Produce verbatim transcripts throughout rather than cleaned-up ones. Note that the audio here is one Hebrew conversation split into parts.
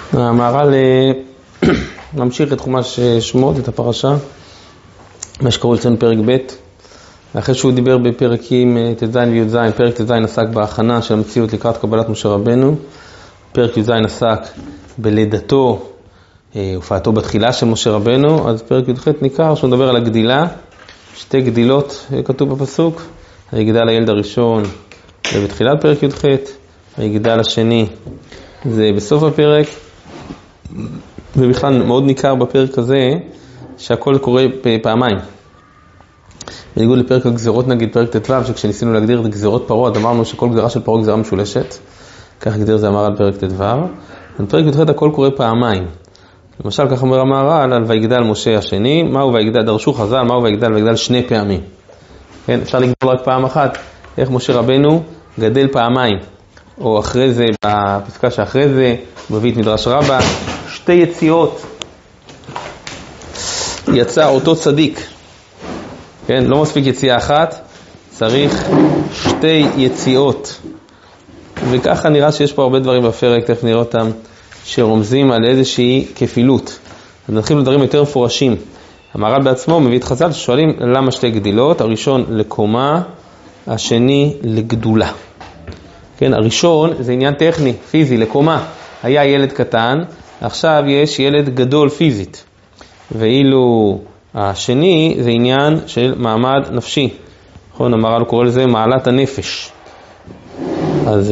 המהר"ל ממשיך את חומש שמות, את הפרשה, מה שקראו אצלנו פרק ב', אחרי שהוא דיבר בפרקים ט"ז וי"ז, פרק ט"ז עסק בהכנה של המציאות לקראת קבלת משה רבנו, פרק י"ז עסק בלידתו, הופעתו בתחילה של משה רבנו, אז פרק י"ח ניכר שהוא מדבר על הגדילה, שתי גדילות כתוב בפסוק, היגדל הילד הראשון זה בתחילת פרק י"ח, היגדל השני זה בסוף הפרק, ובכלל מאוד ניכר בפרק הזה שהכל קורה פעמיים. בניגוד לפרק הגזירות, נגיד פרק ט"ו, שכשניסינו להגדיר את גזירות פרעה, אז אמרנו שכל גזירה של פרעה גזירה משולשת, כך הגדיר זה המהר"ל פרק ט"ו. בפרק י"ח הכל קורה פעמיים. למשל, כך אומר המהר"ל על ויגדל משה השני, מהו ויגדל, דרשו חז"ל, מהו ויגדל, ויגדל שני פעמים. כן, אפשר לגדל רק פעם אחת, איך משה רבנו גדל פעמיים, או אחרי זה, בפסקה שאחרי זה, בבית מדרש רבה, שתי יציאות, יצא אותו צדיק, כן, לא מספיק יציאה אחת, צריך שתי יציאות, וככה נראה שיש פה הרבה דברים בפרק, תכף נראה אותם, שרומזים על איזושהי כפילות. אז נתחיל לדברים יותר מפורשים. המהר"ל בעצמו מביא את חז"ל ששואלים למה שתי גדילות, הראשון לקומה, השני לגדולה. כן, הראשון זה עניין טכני, פיזי, לקומה. היה ילד קטן, עכשיו יש ילד גדול פיזית. ואילו השני זה עניין של מעמד נפשי. נכון, המהר"ל קורא לזה מעלת הנפש. אז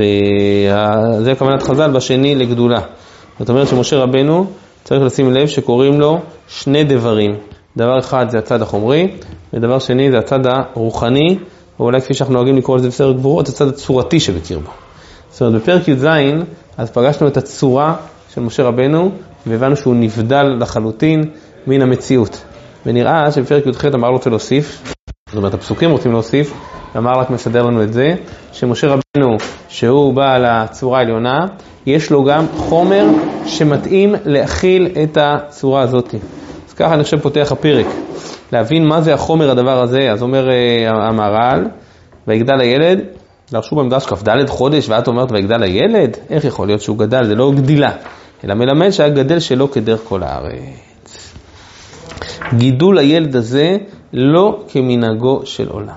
זה כוונת חז"ל בשני לגדולה. זאת אומרת שמשה רבנו צריך לשים לב שקוראים לו שני דברים. דבר אחד זה הצד החומרי, ודבר שני זה הצד הרוחני, או אולי כפי שאנחנו נוהגים לקרוא לזה בספר גבורות, הצד הצורתי שבקרבו. זאת אומרת, בפרק י"ז, אז פגשנו את הצורה של משה רבנו, והבנו שהוא נבדל לחלוטין מן המציאות. ונראה שבפרק י"ח המהר"ל רוצה להוסיף, זאת אומרת, הפסוקים רוצים להוסיף, והמהר"ל רק מסדר לנו את זה, שמשה רבנו, שהוא בעל הצורה העליונה, יש לו גם חומר שמתאים להכיל את הצורה הזאת. אז ככה אני חושב פותח הפרק. להבין מה זה החומר הדבר הזה, אז אומר המהר"ל, ויגדל הילד, דרשו במדרש כ"ד חודש, ואת אומרת ויגדל הילד, איך יכול להיות שהוא גדל? זה לא גדילה, אלא מלמד שהגדל שלו כדרך כל הארץ. גידול הילד הזה לא כמנהגו של עולם.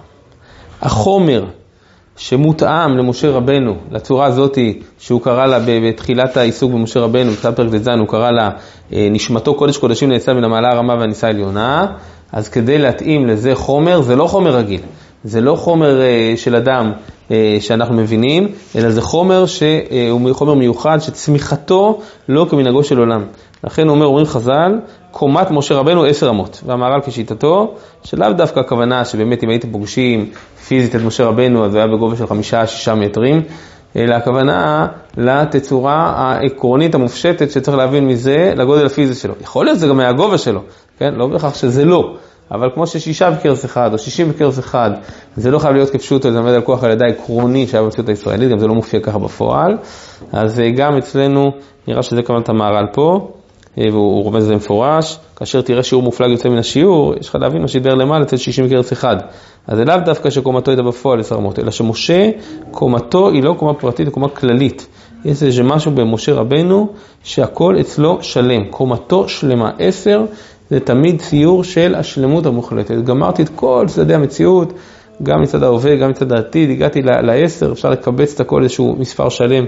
החומר שמותאם למשה רבנו, לצורה הזאת שהוא קרא לה בתחילת העיסוק במשה רבנו, בתחילת פרק ט"ז הוא קרא לה נשמתו קודש קודשים נעשה מן המעלה הרמה והנישא העליונה, אז כדי להתאים לזה חומר, זה לא חומר רגיל, זה לא חומר של אדם שאנחנו מבינים, אלא זה חומר שהוא חומר מיוחד שצמיחתו לא כמנהגו של עולם. לכן אומר, אומרים חז"ל, קומת משה רבנו עשר אמות, והמהר"ל כשיטתו, שלאו דווקא הכוונה שבאמת אם הייתם פוגשים פיזית את משה רבנו, אז הוא היה בגובה של חמישה, שישה מטרים, אלא הכוונה לתצורה העקרונית המופשטת שצריך להבין מזה לגודל הפיזי שלו. יכול להיות זה גם מהגובה שלו, כן? לא בכך שזה לא, אבל כמו ששישה בקרס אחד או שישים בקרס אחד, זה לא חייב להיות כפשוט, זה עומד על כוח על ידי עקרוני שהיה במציאות הישראלית, גם זה לא מופיע ככה בפועל, אז גם אצלנו נראה שזה כוונת המהר"ל פה, והוא רומז זה מפורש, כאשר תראה שיעור מופלג יוצא מן השיעור, יש לך להבין מה שידבר למעלה, אצל שישים בקרס אחד. אז זה לאו דווקא שקומתו הייתה בפועל עשר אמות, אלא שמשה, קומתו היא לא קומה פרטית, היא קומה כללית. יש איזה משהו במשה רבנו, שהכל אצלו שלם, קומתו שלמה. עשר זה תמיד ציור של השלמות המוחלטת. גמרתי את כל צדדי המציאות, גם מצד ההווה, גם מצד העתיד, הגעתי לעשר, אפשר לקבץ את הכל איזשהו מספר שלם.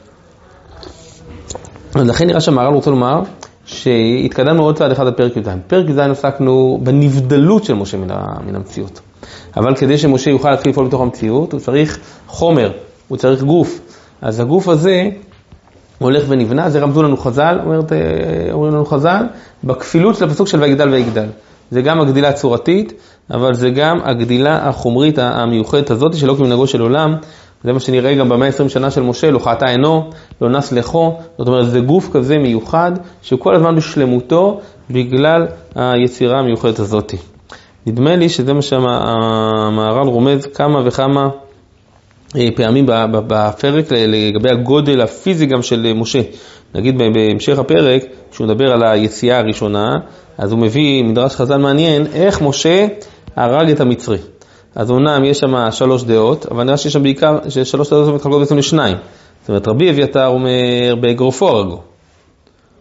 אז לכן נראה שהמהר"ל רוצה לומר, שהתקדמנו עוד צעד אחד בפרק י"ז. פרק י"ז עסקנו בנבדלות של משה מן המציאות. אבל כדי שמשה יוכל להתחיל לפעול בתוך המציאות, הוא צריך חומר, הוא צריך גוף. אז הגוף הזה הולך ונבנה, זה רמזו לנו חז"ל, אומרת, אומרים לנו חז"ל, בכפילות של הפסוק של ויגדל ויגדל. זה גם הגדילה הצורתית, אבל זה גם הגדילה החומרית המיוחדת הזאת, שלא כמנהגו של עולם. זה מה שנראה גם במאה עשרים שנה של משה, לא חטא עינו, לא נס לחו. זאת אומרת, זה גוף כזה מיוחד, שכל הזמן בשלמותו, בגלל היצירה המיוחדת הזאת. נדמה לי שזה מה שהמהר"ל רומז כמה וכמה פעמים בפרק לגבי הגודל הפיזי גם של משה. נגיד בהמשך הפרק, כשהוא מדבר על היציאה הראשונה, אז הוא מביא מדרש חז"ל מעניין, איך משה הרג את המצרי. אז אומנם יש שם שלוש דעות, אבל נראה שיש שם בעיקר, ששלוש דעות מתחלקות בעצם לשניים. זאת אומרת, רבי אביתר אומר, באגרופו הרגו.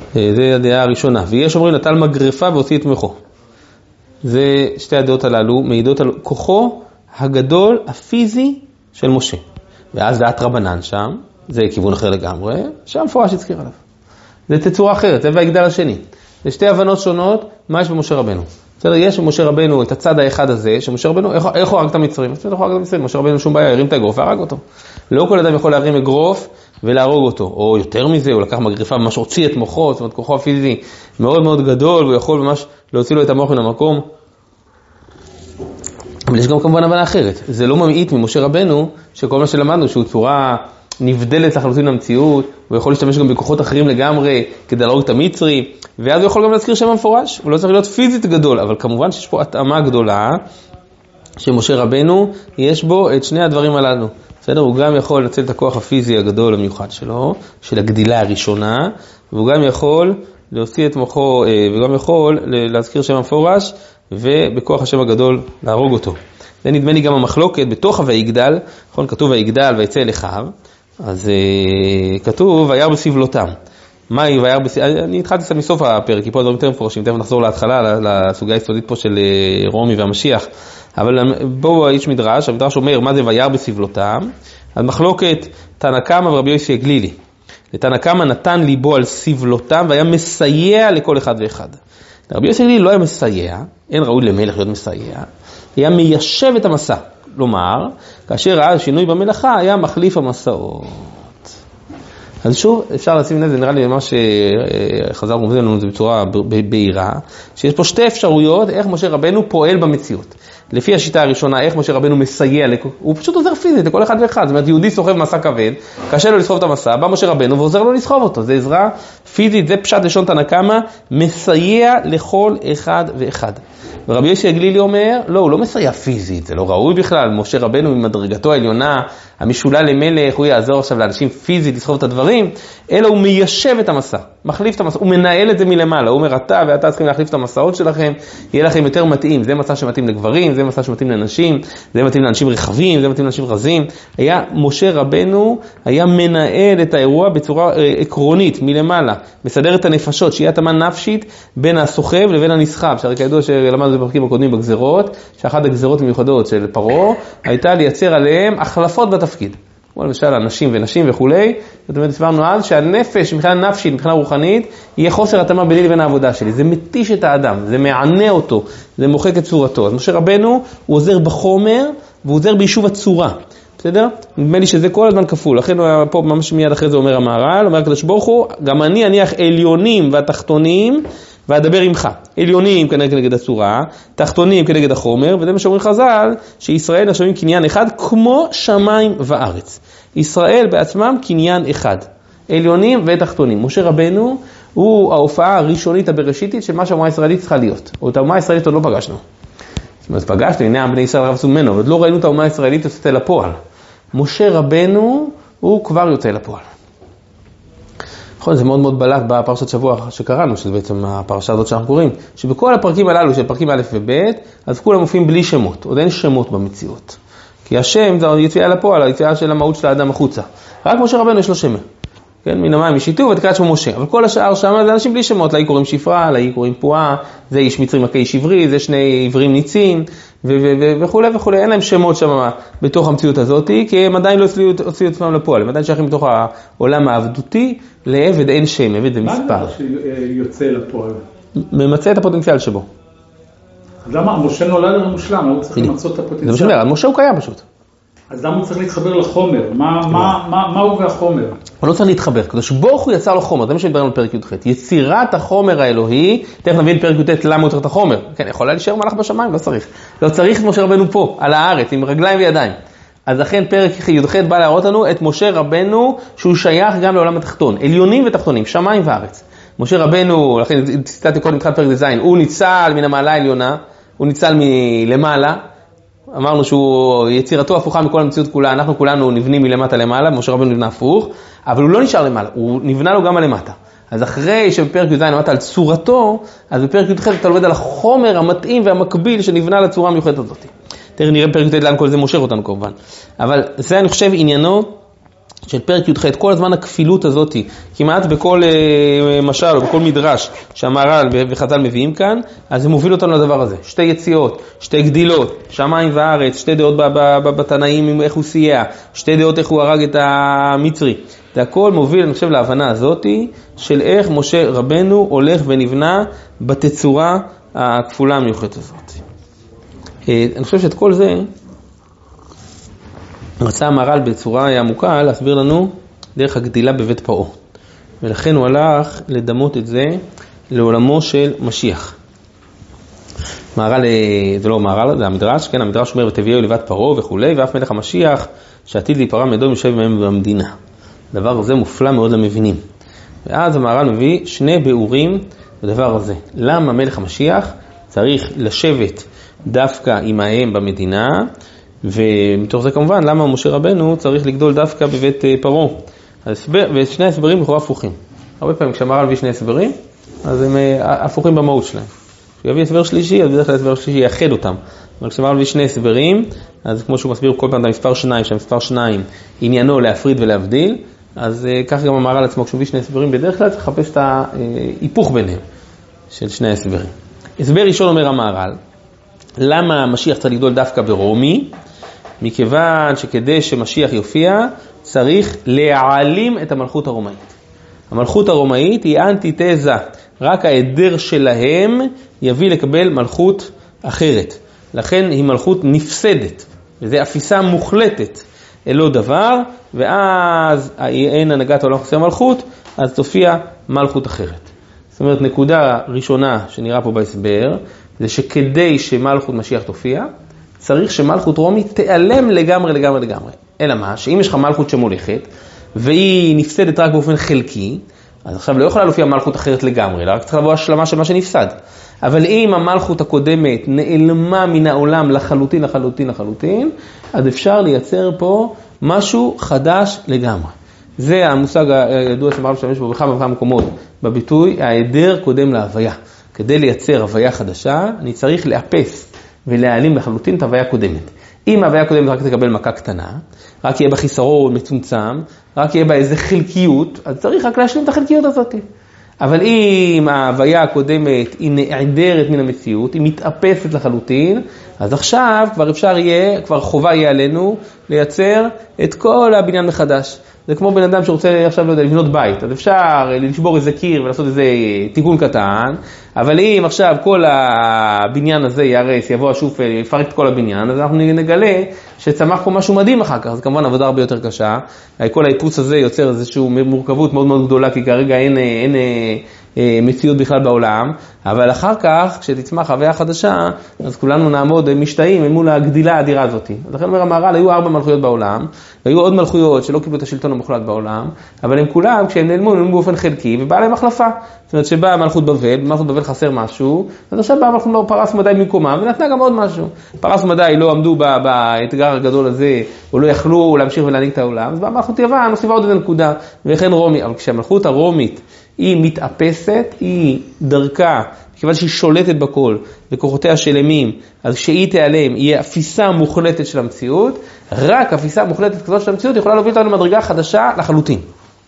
זה הדעה הראשונה. ויש אומרים נטל מגרפה והוציא את מוחו. זה שתי הדעות הללו, מעידות על כוחו הגדול, הפיזי של משה. ואז דעת רבנן שם, זה כיוון אחר לגמרי, שם מפורש הזכיר עליו. זה תצורה אחרת, זה והיגדל השני. זה שתי הבנות שונות, מה יש במשה רבנו? בסדר, יש במשה רבנו את הצד האחד הזה, שמשה רבנו, איך, איך הוא הרג את המצרים? איך הוא הרג את המצרים? משה רבנו שום בעיה, הרים את האגרוף והרג אותו. לא כל אדם יכול להרים אגרוף ולהרוג אותו, או יותר מזה, הוא לקח מגריפה ממש הוציא את מוחו, זאת אומרת כוחו הפיזי מאוד מאוד גדול, והוא יכול ממש להוציא לו את המוח מן המקום. אבל יש גם כמובן הבנה אחרת. זה לא ממעיט ממשה רבנו, שכל מה שלמדנו, שהוא צורה נבדלת לחלוטין למציאות, הוא יכול להשתמש גם בכוחות אחרים לגמרי, כדי להרוג את המצרי, ואז הוא יכול גם להזכיר שם המפורש, הוא לא צריך להיות פיזית גדול, אבל כמובן שיש פה התאמה גדולה, שמשה רבנו, יש בו את שני הדברים הללו. בסדר? הוא גם יכול לנצל את הכוח הפיזי הגדול המיוחד שלו, של הגדילה הראשונה, והוא גם יכול להוציא את מוחו, וגם יכול להזכיר שם המפורש, ובכוח השם הגדול להרוג אותו. זה נדמה לי גם המחלוקת בתוך הויגדל, נכון? כתוב ויגדל ויצא אל אחיו, אז uh, כתוב וירא בסבלותם. מה היא וירא בסבלותם? אני התחלתי קצת מסוף הפרק, כי פה הדברים יותר מפורשים, תכף נחזור להתחלה, לסוגיה היסודית פה של uh, רומי והמשיח. אבל בואו איש מדרש, המדרש אומר מה זה וירא בסבלותם, אז מחלוקת תנא קמא ורבי יוסי הגלילי. לתנא קמא נתן ליבו על סבלותם והיה מסייע לכל אחד ואחד. רבי יוסי הגלילי לא היה מסייע, אין ראוי למלך להיות מסייע, היה מיישב את המסע. כלומר, כאשר ראה שינוי במלאכה, היה מחליף המסעות. אז שוב, אפשר לשים לב, זה נראה לי מה שחז"ל מובאים לנו בצורה בהירה, שיש פה שתי אפשרויות איך משה רבנו פועל במציאות. לפי השיטה הראשונה, איך משה רבנו מסייע, הוא פשוט עוזר פיזית לכל אחד ואחד. זאת אומרת, יהודי סוחב מסע כבד, קשה לו לסחוב את המסע, בא משה רבנו ועוזר לו לסחוב אותו. זה עזרה פיזית, זה פשט לשון תנא קמא, מסייע לכל אחד ואחד. ורבי יוסי הגלילי אומר, לא, הוא לא מסייע פיזית, זה לא ראוי בכלל. משה רבנו ממדרגתו העליונה, המשולה למלך, הוא יעזור עכשיו לאנשים פיזית לסחוב את הדברים, אלא הוא מיישב את המסע, מחליף את המסע, הוא מנהל את זה מלמעלה. הוא אומר, אתה ואתה צריכים להחליף את המסעות שלכם, יהיה לכם יותר מתאים. זה מסע שמתאים לגברים, זה מסע שמתאים לנשים, זה מתאים לאנשים רחבים, זה מתאים לאנשים רזים. היה משה רבנו, היה מנהל את האירוע בצורה אה, עקרונית, מלמעלה, מסדר את הנפשות, שיהיה התאמה נפשית בין הסוחב לבין הנסחב. שהרי כידוע שלמדנו בפרקים הקודמים בגזרות, שאחת הגזרות המיוחדות של פרעה הייתה לייצר עליהם החלפות בתפקיד. כמו למשל אנשים ונשים וכולי, זאת אומרת, הסברנו אז שהנפש, מבחינה נפשית, מבחינה רוחנית, יהיה חוסר התאמה ביני לבין העבודה שלי. זה מתיש את האדם, זה מענה אותו, זה מוחק את צורתו. אז משה רבנו, הוא עוזר בחומר, והוא עוזר ביישוב הצורה. בסדר? נדמה לי שזה כל הזמן כפול. לכן פה ממש מיד אחרי זה אומר המהר"ל, אומר הקדוש ברוך הוא, גם אני אניח עליונים והתחתונים, ואדבר עמך. עליונים כנגד הצורה, תחתונים כנגד החומר, וזה מה שאומרים חז"ל, שישראל נחשבים קניין אחד כמו שמיים וארץ. ישראל בעצמם קניין אחד. עליונים ותחתונים. משה רבנו הוא ההופעה הראשונית הבראשיתית של מה שהאומה הישראלית צריכה להיות. או את האומה הישראלית עוד לא פגשנו. זאת אומרת, פגשנו, הנה בני ישראל רבצו ממנו, עוד לא ראינו את האומה הישראלית יוצאת אל הפועל. משה רבנו הוא כבר יוצא אל הפועל. נכון, זה מאוד מאוד בלט בפרשת שבוע שקראנו, שזה בעצם הפרשה הזאת שאנחנו קוראים, שבכל הפרקים הללו, של פרקים א' וב', אז כולם מופיעים בלי שמות, עוד אין שמות במציאות. כי השם זה יציאה לפועל, היציאה של המהות של האדם החוצה. רק משה רבנו יש לו שם. כן, מן המים ישיתו ותקרא את שמו משה. אבל כל השאר שם זה אנשים בלי שמות, לאי קוראים שפרה, לאי קוראים פועה, זה איש מצרי מכה איש עברי, זה שני עברים ניצים, וכו' וכו'. אין להם שמות שם בתוך המציאות הזאת, כי הם עדיין לא הוציאו את עצמם לפועל, הם עדיין שייכים בתוך העולם העבדותי, לעבד אין שם, עבד זה מספר. מה זה שיוצא לפועל? ממצא את הפוטנציאל שבו. אז למה? משה נולד למושלם, הוא צריך למצוא את הפוטנציאל. זה משמע, משה הוא קיים פשוט. אז למה הוא צריך להתחבר לחומר? מה, מה, מה, מה הוא והחומר? הוא לא צריך להתחבר, קדוש ברוך הוא יצר לו חומר, זה מה שמדברנו בפרק י"ח. יצירת החומר האלוהי, תכף נבין בפרק י"ט למה הוא צריך את החומר. כן, יכולה להישאר מלאך בשמיים, לא צריך. לא צריך את משה רבנו פה, על הארץ, עם רגליים וידיים. אז לכן פרק י"ח בא להראות לנו את משה רבנו, שהוא שייך גם לעולם התחתון, עליונים ותחתונים, שמיים וארץ. משה רבנו, לכן ציטטתי קודם התחלת פרק דזיין, הוא ניצל מן המעלה העליונה, הוא ניצל מלמעלה, אמרנו שהוא יצירתו הפוכה מכל המציאות כולה, אנחנו כולנו נבנים מלמטה למעלה, משה רבנו נבנה הפוך, אבל הוא לא נשאר למעלה, הוא נבנה לו גם למטה. אז אחרי שבפרק י"ז נמדת על צורתו, אז בפרק י"ח אתה לומד על החומר המתאים והמקביל שנבנה לצורה המיוחדת הזאת. תראה, נראה בפרק י"ט לאן כל זה מושך אותנו כמובן. אבל זה אני חושב עניינו של פרק י"ח, כל הזמן הכפילות הזאת, כמעט בכל אה, משל או בכל מדרש שהמהר"ל וחז"ל מביאים כאן, אז זה מוביל אותנו לדבר הזה. שתי יציאות, שתי גדילות, שמיים וארץ, שתי דעות בתנאים איך הוא סייע, שתי דעות איך הוא הרג את המצרי. זה הכל מוביל, אני חושב, להבנה הזאת של איך משה רבנו הולך ונבנה בתצורה הכפולה המיוחדת הזאת. אה, אני חושב שאת כל זה רצה המהר"ל בצורה עמוקה להסביר לנו דרך הגדילה בבית פרעה. ולכן הוא הלך לדמות את זה לעולמו של משיח. מהר"ל, זה לא מהר"ל, זה המדרש, כן, המדרש אומר ותביאו לבת פרעה וכו', ואף מלך המשיח שעתיד להיפרע מאדום יושב מהם במדינה. הדבר הזה מופלא מאוד למבינים. ואז המהר"ל מביא שני ביאורים בדבר הזה. למה מלך המשיח צריך לשבת דווקא עמהם במדינה, ומתוך זה כמובן למה משה רבנו צריך לגדול דווקא בבית פרעה. ושני הסברים לכאורה הפוכים. הרבה פעמים כשהמהר"ל מביא שני הסברים, אז הם הפוכים במהות שלהם. כשהוא יביא הסבר שלישי, אז בדרך כלל הסבר שלישי יאחד אותם. אבל כשהמהר"ל מביא שני הסברים, אז כמו שהוא מסביר כל פעם את המספר שניים, שהמספר שניים עניינו להפריד ולהבדיל, אז כך גם המהר"ל עצמו, כשהוא מביא שני הסברים, בדרך כלל צריך לחפש את ההיפוך ביניהם של שני הסברים. הסבר ראשון אומר המהר"ל, למה המשיח צריך לגדול דווקא ברומי? מכיוון שכדי שמשיח יופיע, צריך להעלים את המלכות הרומאית. המלכות הרומאית היא אנטיתזה, רק ההיעדר שלהם יביא לקבל מלכות אחרת. לכן היא מלכות נפסדת, וזה אפיסה מוחלטת אלו דבר, ואז אין הנהגת העולם חסר מלכות, אז תופיע מלכות אחרת. זאת אומרת, נקודה ראשונה שנראה פה בהסבר, זה שכדי שמלכות משיח תופיע, צריך שמלכות רומי תיעלם לגמרי לגמרי לגמרי. אלא מה? שאם יש לך מלכות שמולכת, והיא נפסדת רק באופן חלקי, אז עכשיו לא יכולה להופיע מלכות אחרת לגמרי, אלא רק צריך לבוא השלמה של מה שנפסד. אבל אם המלכות הקודמת נעלמה מן העולם לחלוטין, לחלוטין, לחלוטין, אז אפשר לייצר פה משהו חדש לגמרי. זה המושג הידוע שמהר"ל משתמש בו בכמה וכמה מקומות, בביטוי ההיעדר קודם להוויה. כדי לייצר הוויה חדשה, אני צריך לאפס ולהעלים לחלוטין את ההוויה הקודמת. אם ההוויה הקודמת רק תקבל מכה קטנה, רק יהיה בה חיסרון מצומצם, רק יהיה בה איזה חלקיות, אז צריך רק להשלים את החלקיות הזאת. אבל אם ההוויה הקודמת היא נעדרת מן המציאות, היא מתאפסת לחלוטין, אז עכשיו כבר אפשר יהיה, כבר חובה יהיה עלינו לייצר את כל הבניין מחדש. זה כמו בן אדם שרוצה עכשיו, לא יודע, לבנות בית. אז אפשר לשבור איזה קיר ולעשות איזה תיקון קטן, אבל אם עכשיו כל הבניין הזה יערס, יבוא השוף, יפרק את כל הבניין, אז אנחנו נגלה שצמח פה משהו מדהים אחר כך. זה כמובן עבודה הרבה יותר קשה. כל האיפוס הזה יוצר איזושהי מורכבות מאוד מאוד גדולה, כי כרגע אין, אין, אין מציאות בכלל בעולם, אבל אחר כך, כשתצמח הוויה חדשה, אז כולנו נעמוד משתאים מול הגדילה האדירה הזאת. אז לכן אומר המהר"ל, היו ארבע מלכויות בעולם, והיו עוד מלכויות שלא קיבלו את השלטון המוחלט בעולם, אבל הם כולם, כשהם נעלמו, נעלמו באופן חלקי, ובאה להם החלפה. זאת אומרת שבאה מלכות בבל, במלכות בבל חסר משהו, אז עכשיו באה מלכות פרס ומדי במקומה, ונתנה גם עוד משהו. פרס ומדי לא עמדו באתגר הגדול הזה, או לא יכלו להמשיך ולהנהיג את העולם, אז באה מלכות יוון, הוסיפה עוד איזה נקודה, וכן רומי. אבל כשהמלכות הרומית היא מתאפסת, היא דרכה, כיוון שהיא שולטת בכל, וכוחותיה שלמים, אז כשהיא תיעלם, יהיה אפיסה מוחלטת של המציאות, רק אפיסה מוחלטת כזאת של המציאות יכולה להוביל אותנו למדרגה חדשה לחלוטין.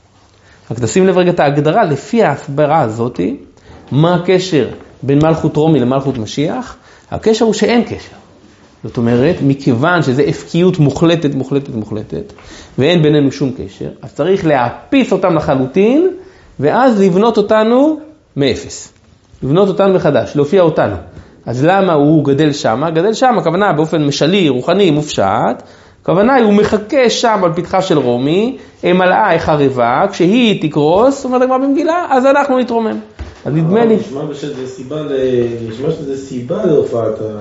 רק תשים לב רגע את ההגדרה, לפי ההסברה הזאת, מה הקשר בין מלכות רומי למלכות משיח? הקשר הוא שאין קשר. זאת אומרת, מכיוון שזה הפקיות מוחלטת, מוחלטת, מוחלטת, ואין בינינו שום קשר, אז צריך להאפיס אותם לחלוטין, ואז לבנות אותנו מאפס. לבנות אותנו מחדש, להופיע אותנו. אז למה הוא גדל שם? גדל שם, הכוונה באופן משלי, רוחני, מופשט. הכוונה היא, הוא מחכה שם על פתחה של רומי, מלאה החרבה, כשהיא תקרוס, אומרת הגמרא במגילה, אז אנחנו נתרומם. אז נדמה לי... נשמע שזה סיבה, נשמע שזה סיבה להופעת ה...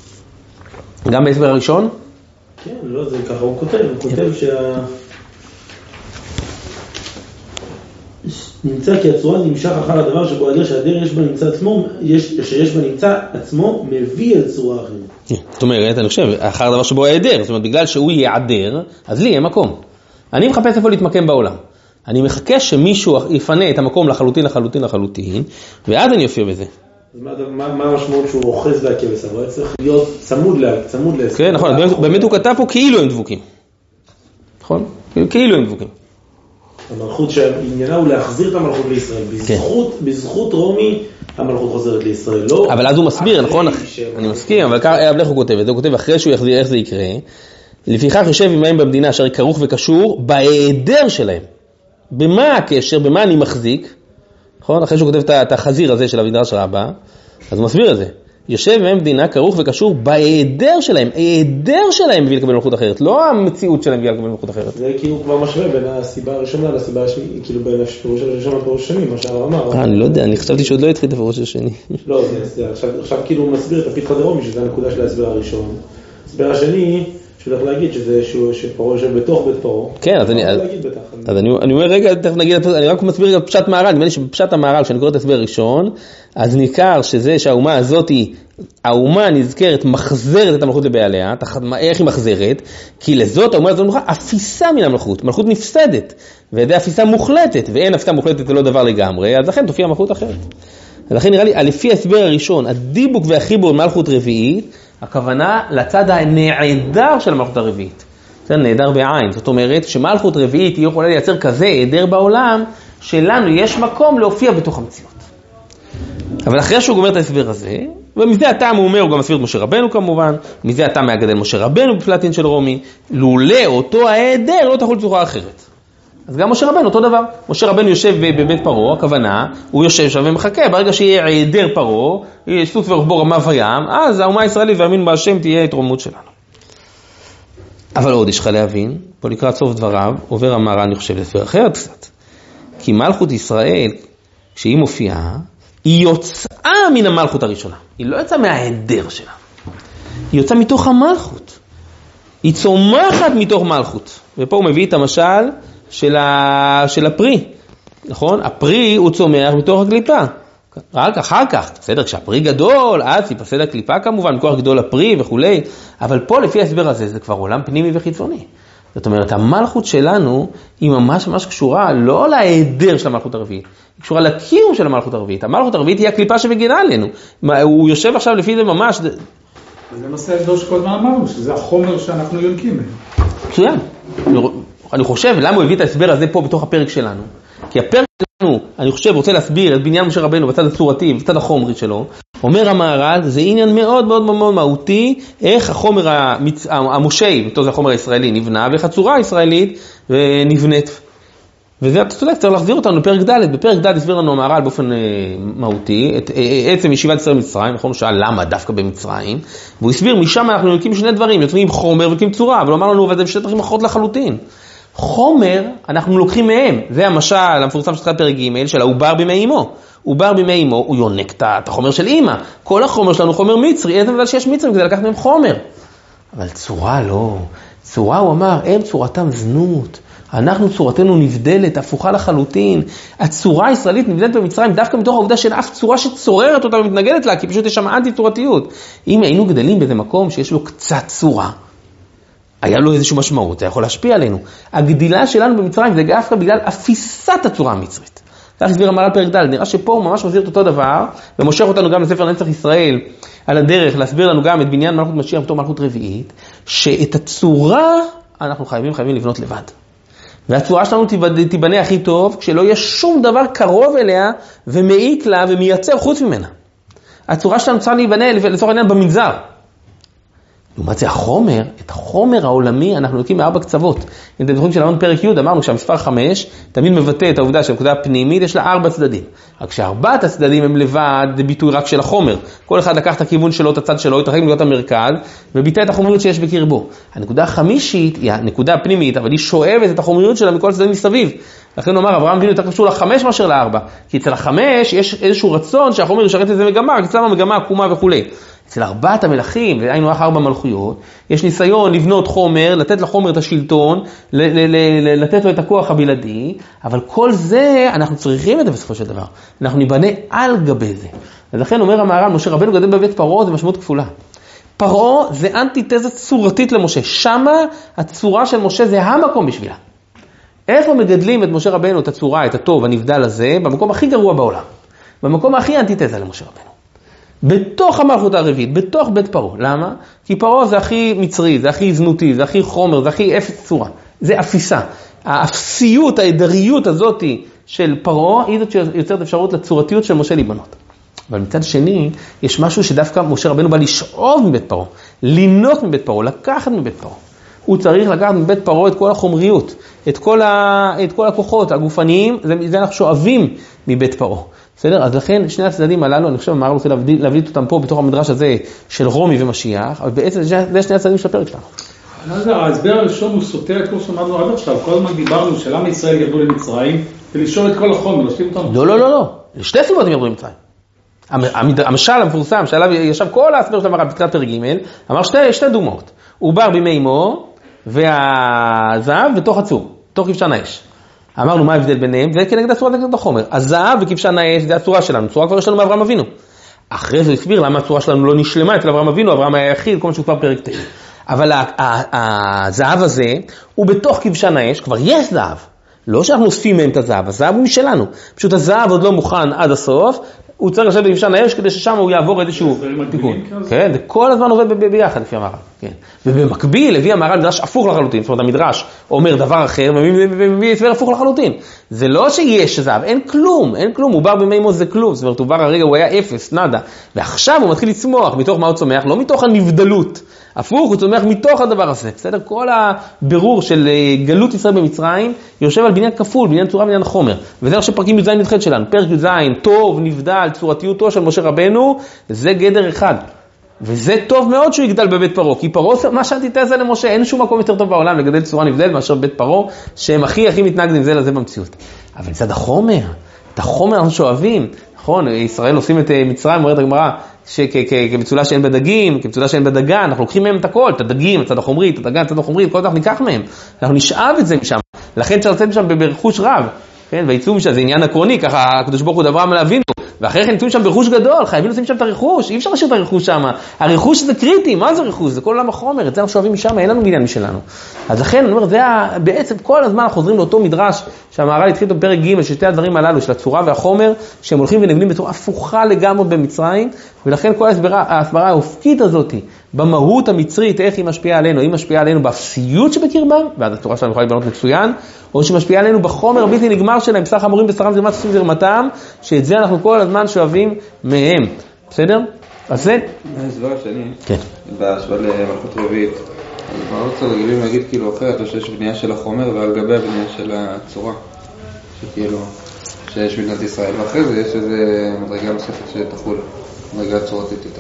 גם בהסבר הראשון? כן, לא, זה ככה, הוא כותב, הוא כותב שה... נמצא כי הצורה נמשך אחר הדבר שבו הדרך שהדרך יש בה נמצא עצמו, שיש בה נמצא עצמו, מביא אל צורה אחרת. זאת אומרת, אני חושב, אחר הדבר שבו היעדר, זאת אומרת, בגלל שהוא יעדר, אז לי יהיה מקום. אני מחפש איפה להתמקם בעולם. אני מחכה שמישהו יפנה את המקום לחלוטין, לחלוטין, לחלוטין, ואז אני אופיע בזה. אז מה, מה המשמעות שהוא אוחז בהכבש? אבל צריך להיות צמוד לה, צמוד לה. כן, נכון, באמת הוא כתב פה כאילו הם דבוקים. נכון? כאילו הם דבוקים. המלכות שעניינה הוא להחזיר את המלכות לישראל. בזכות, בזכות רומי המלכות חוזרת לישראל. לא אבל אז הוא מסביר, נכון? אני מסכים, אבל איך הוא כותב את זה? הוא כותב אחרי שהוא יחזיר איך זה יקרה. לפיכך יושב עמהם במדינה אשר כרוך וקשור בהיעדר שלהם. במה הקשר? במה אני מחזיק? נכון? אחרי שהוא כותב את החזיר הזה של המדרש רבה, אז הוא מסביר את זה. יושב עמהם במדינה כרוך וקשור בהיעדר שלהם. היעדר שלהם מביא לקבל מלכות אחרת, לא המציאות שלהם מביא לקבל מלכות אחרת. זה כאילו כבר משווה בין הסיבה הראשונה לסיבה השנייה, כאילו בין הפירוש הראשון לפירוש השני, מה שהרב אמר. אה, אני לא יודע, אני חשבתי שעוד לא התחיל את הפירוש השני. לא, זה עכשיו כאילו הוא מסביר את הפיתחא דרומי, שזה הנקודה של ההסבר הראשון. ההסבר השני, שצריך להגיד שזה שפרעה יושב בתוך בית פרעה. כן, אז אני אז אני אומר רגע, תכף נגיד, אני רק מסביר את פשט מהר"ל, נדמה לי שבפשט המהר"ל, שאני קורא את ההסבר הראשון, אז ניכר שזה שהאומה הזאת היא, האומה נזכרת, מחזרת את המלכות לבעליה, איך היא מחזרת? כי לזאת האומה הזאת מוכנה, אפיסה מן המלכות, מלכות נפסדת, וידי אפיסה מוחלטת, ואין אפיסה מוחלטת ולא דבר לגמרי, אז לכן תופיע מלכות אחרת. אז לכן נראה לי, לפי ההסבר הראשון, הדיבוק והחיבור מלכות רביעית, הכוונה לצד הנעדר של המלכות הרביעית. זה נעדר בעין. זאת אומרת, שמלכות רביעית היא יכולה לייצר כזה עדר בעולם, שלנו יש מקום להופיע בתוך המציאות. אבל אחרי שהוא גומר את ההסבר הזה, ומזה הטעם הוא אומר, הוא גם מסביר את משה רבנו כמובן, מזה הטעם מהגדל משה רבנו בפלטין של רומי, לולא אותו העדר לא תחול צורה אחרת. אז גם משה רבנו אותו דבר. משה רבנו יושב בבית פרעה, הכוונה, הוא יושב שם ומחכה, ברגע שיהיה העדר פרעה, יהיה סוס ורוחבו רמה וים, אז האומה הישראלית והאמין בהשם תהיה התרוממות שלנו. אבל עוד יש לך להבין, פה לקראת סוף דבריו, עובר המהר"ל אני חושב לסבר אחרת קצת. כי מלכות ישראל, כשהיא מופיעה, היא יוצאה מן המלכות הראשונה. היא לא יוצאה מההיעדר שלה. היא יוצאה מתוך המלכות. היא צומחת מתוך מלכות. ופה הוא מביא את המשל של, ה... של הפרי. נכון? הפרי הוא צומח מתוך הקליפה. רק אחר כך, בסדר, כשהפרי גדול, אז יפסד הקליפה כמובן, מכוח גדול הפרי וכו'. אבל פה לפי ההסבר הזה, זה כבר עולם פנימי וחיצוני. זאת אומרת, המלכות שלנו היא ממש ממש קשורה לא להיעדר של המלכות הרביעית, היא קשורה לקיום של המלכות הרביעית. המלכות הרביעית היא הקליפה שמגינה עלינו. הוא יושב עכשיו לפי זה ממש... זה נושא ההסבר שכל מה אמרנו, שזה החומר שאנחנו יונקים. מצוין. אני חושב, למה הוא הביא את ההסבר הזה פה בתוך הפרק שלנו? כי הפרק שלנו, אני חושב, רוצה להסביר את בניין משה רבנו בצד הצורתי, בצד החומרי שלו. אומר המהר"ל, זה עניין מאוד מאוד מאוד מהותי, איך החומר המצ... המושי, מתוך זה החומר הישראלי נבנה, ואיך הצורה הישראלית נבנית. וזה, אתה צודק, צריך להחזיר אותנו לפרק ד'. בפרק ד' הסביר לנו המהר"ל באופן אה, מהותי, את אה, עצם ישיבת ישראל במצרים, נכון? הוא שאל למה דווקא במצרים, והוא הסביר, משם אנחנו יונקים שני דברים, יוצאים חומר ויונקים צורה, אבל הוא אמר לנו, אבל זה שתי דברים אחרות לחלוטין. חומר, אנחנו לוקחים מהם, זה המשל המפורסם של פרק ג' של העובר בימי אמו. עובר בימי אמו, הוא יונק את החומר של אמא. כל החומר שלנו חומר מצרי, איזה מזל שיש מצרים כדי לקחת מהם חומר. אבל צורה לא. צורה, הוא אמר, הם צורתם זנות. אנחנו צורתנו נבדלת, הפוכה לחלוטין. הצורה הישראלית נבדלת במצרים דווקא מתוך העובדה של אף צורה שצוררת אותה ומתנגדת לה, כי פשוט יש שם אנטי-צורתיות. אם היינו גדלים באיזה מקום שיש לו קצת צורה, היה לו איזושהי משמעות, זה יכול להשפיע עלינו. הגדילה שלנו במצרים זה דווקא בגלל אפיסת הצורה המצרית. כך הסביר המהר"ל פרק ד', נראה שפה הוא ממש מסביר את אותו דבר, ומושך אותנו גם לספר נצח ישראל, על הדרך להסביר לנו גם את בניין מלכות משיח בתור מלכות רביעית, שאת הצורה אנחנו חייבים חייבים לבנות לבד. והצורה שלנו תיבנה הכי טוב, כשלא יהיה שום דבר קרוב אליה, ומעיק לה ומייצר חוץ ממנה. הצורה שלנו צריכה להיבנה לצורך העניין במנזר. לעומת זה החומר, את החומר העולמי אנחנו לוקחים מארבע קצוות. אם אתם זוכרים שלמדנו פרק י' אמרנו שהמספר חמש תמיד מבטא את העובדה שהנקודה הפנימית יש לה ארבע צדדים. רק שארבעת הצדדים הם לבד, זה ביטוי רק של החומר. כל אחד לקח את הכיוון שלו, את הצד שלו, התרחק מנקודת המרכז, וביטא את החומריות שיש בקרבו. הנקודה החמישית היא הנקודה הפנימית, אבל היא שואבת את החומריות שלה מכל הצדדים מסביב. לכן נאמר, אברהם אבינו יותר קשור לחמש מאשר לארבע. כי אצל החמש יש איזשהו רצון שהחומר ישרת איזה מגמה, אצלם המגמה עקומה וכו'. אצל ארבעת המלכים, והיינו אח ארבע מלכויות, יש ניסיון לבנות חומר, לתת לחומר את השלטון, ל- ל- ל- לתת לו את הכוח הבלעדי, אבל כל זה אנחנו צריכים את זה בסופו של דבר. אנחנו ניבנה על גבי זה. ולכן אומר המהר"ל, משה רבנו גדל בבית פרעה, זה משמעות כפולה. פרעה זה אנטיתזה צורתית למשה. שמה הצורה של משה זה המקום בשבילה. איפה מגדלים את משה רבנו, את הצורה, את הטוב, הנבדל הזה, במקום הכי גרוע בעולם. במקום הכי אנטיתזה למשה רבנו. בתוך המלכות הרביעית, בתוך בית פרעה. למה? כי פרעה זה הכי מצרי, זה הכי זנותי, זה הכי חומר, זה הכי אפס צורה. זה אפיסה. האפסיות, העדריות הזאת של פרעה, היא זאת שיוצרת אפשרות לצורתיות של משה להיבנות. אבל מצד שני, יש משהו שדווקא משה רבנו בא לשאוב מבית פרעה, לינות מבית פרעה, לקחת מבית פרעה. הוא צריך לקחת מבית פרעה את כל החומריות, את כל, ה... את כל הכוחות הגופניים, זה, זה אנחנו שואבים מבית פרעה. בסדר? אז לכן שני הצדדים הללו, אני חושב, אמר רוצה להבדיל, להבדיל אותם פה בתוך המדרש הזה של רומי ומשיח, אבל בעצם זה שני הצדדים של הפרק שלנו. ההסבר הראשון הוא סותר את כל שאמרנו עד עכשיו, כל הזמן דיברנו שלמה ישראל ירדו למצרים, ולשאול את כל החומר, להשלים אותם. לא, לא, לא, לא. שתי סיבות הם ירדו למצרים. המשל המפורסם, שעליו ישב כל ההסבר של המראה בתחילת פרק ג', אמר שתי, שתי דוגמאות. עובר בימי אמו, והזהב בתוך הצור, בתוך כבשן האש. אמרנו מה ההבדל ביניהם, זה כנגד הצורה וכנגד החומר. הזהב וכבשן האש זה הצורה שלנו, צורה כבר יש לנו מאברהם אבינו. אחרי זה הוא הסביר למה הצורה שלנו לא נשלמה אצל אברהם אבינו, אברהם היה יחיד, כל מה שהוא כבר פרק תשע. אבל הזהב הזה הוא בתוך כבשן האש, כבר יש זהב. לא שאנחנו אוספים מהם את הזהב, הזהב הוא משלנו. פשוט הזהב עוד לא מוכן עד הסוף, הוא צריך לשבת בכבשן האש כדי ששם הוא יעבור איזשהו תיקון. כן, זה כל הזמן עובד ביחד לפי המהר"ל. כן. ובמקביל הביא המהר"ל מדרש הפוך לחלוטין, זאת אומרת המדרש אומר דבר אחר ומביא הסבר הפוך לחלוטין. זה לא שיש זהב, אין כלום, אין כלום, הוא בר בימי אמו זה כלום, זאת אומרת הוא בר הרגע הוא היה אפס, נדה, ועכשיו הוא מתחיל לצמוח, מתוך מה הוא צומח? לא מתוך הנבדלות, הפוך, הוא צומח מתוך הדבר הזה, בסדר? כל הבירור של גלות ישראל במצרים יושב על בניין כפול, בניין צורה, בניין חומר, וזה עכשיו פרקים י"ז נדחת שלנו, פרק י"ז, טוב, נבדל, צורתיותו של משה רבנו, זה גדר אחד. וזה טוב מאוד שהוא יגדל בבית פרעה, כי פרעה, מה שהאנטיתזה למשה, אין שום מקום יותר טוב בעולם לגדל צורה נבדלת מאשר בית פרעה, שהם הכי הכי מתנגדים זה לזה במציאות. אבל מצד החומר, את החומר אנחנו שואבים, נכון, ישראל עושים את מצרים, אומרת הגמרא, שכמצולה שאין בדגים, כמצולה שאין בדגן, אנחנו לוקחים מהם את הכל, את הדגים, הצד החומרי, את הדגן, הצד החומרי, את כל זה אנחנו ניקח מהם, אנחנו נשאב את זה משם, לכן שרצים שם ברכוש רב, כן, ויצאו משם, זה עניין עקרוני, ככה הקדוש ברוך הוא דבר מלהבין לו, ואחרי כן יצאו שם ברכוש גדול, חייבים לשים שם את הרכוש, אי אפשר לשאיר את הרכוש שם, הרכוש זה קריטי, מה זה רכוש? זה כל עולם החומר, את זה אנחנו שואבים משם, אין לנו עניין משלנו. אז לכן, אני אומר, זה בעצם כל הזמן אנחנו חוזרים לאותו מדרש, שהמהר"ל התחיל בפרק ג' ששתי הדברים הללו, של הצורה והחומר, שהם הולכים ונבנים בצורה הפוכה לגמרי במצרים, ולכן כל ההסברה, ההסברה האופקית הזאת, במהות המצרית, איך היא משפיעה עלינו, היא משפיעה עלינו באפסיות שבקרבם, ואז התורה שלנו יכולה לבנות מצוין, או שמשפיעה עלינו בחומר הבלתי נגמר שלהם, סך המורים בשרם זרמת עושים זרמתם, שאת זה אנחנו כל הזמן שואבים מהם. בסדר? אז זה... ההסבר השני, כן. בהשוואה למלכות רביעית, אז מה רוצה רגילים להגיד כאילו אחרת, או שיש בנייה של החומר ועל גבי הבנייה של הצורה, שכאילו, שיש מדינת ישראל, ואחרי זה יש איזו מדרגה נוספת שתחול, מדרגה צורתית יותר.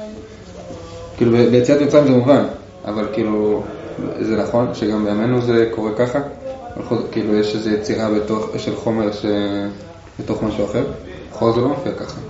כאילו ביציאת מצרים זה מובן, אבל כאילו זה נכון שגם בימינו זה קורה ככה, כאילו יש איזו יצירה בתוך, של חומר ש... בתוך משהו אחר, אחר זה לא מופיע ככה.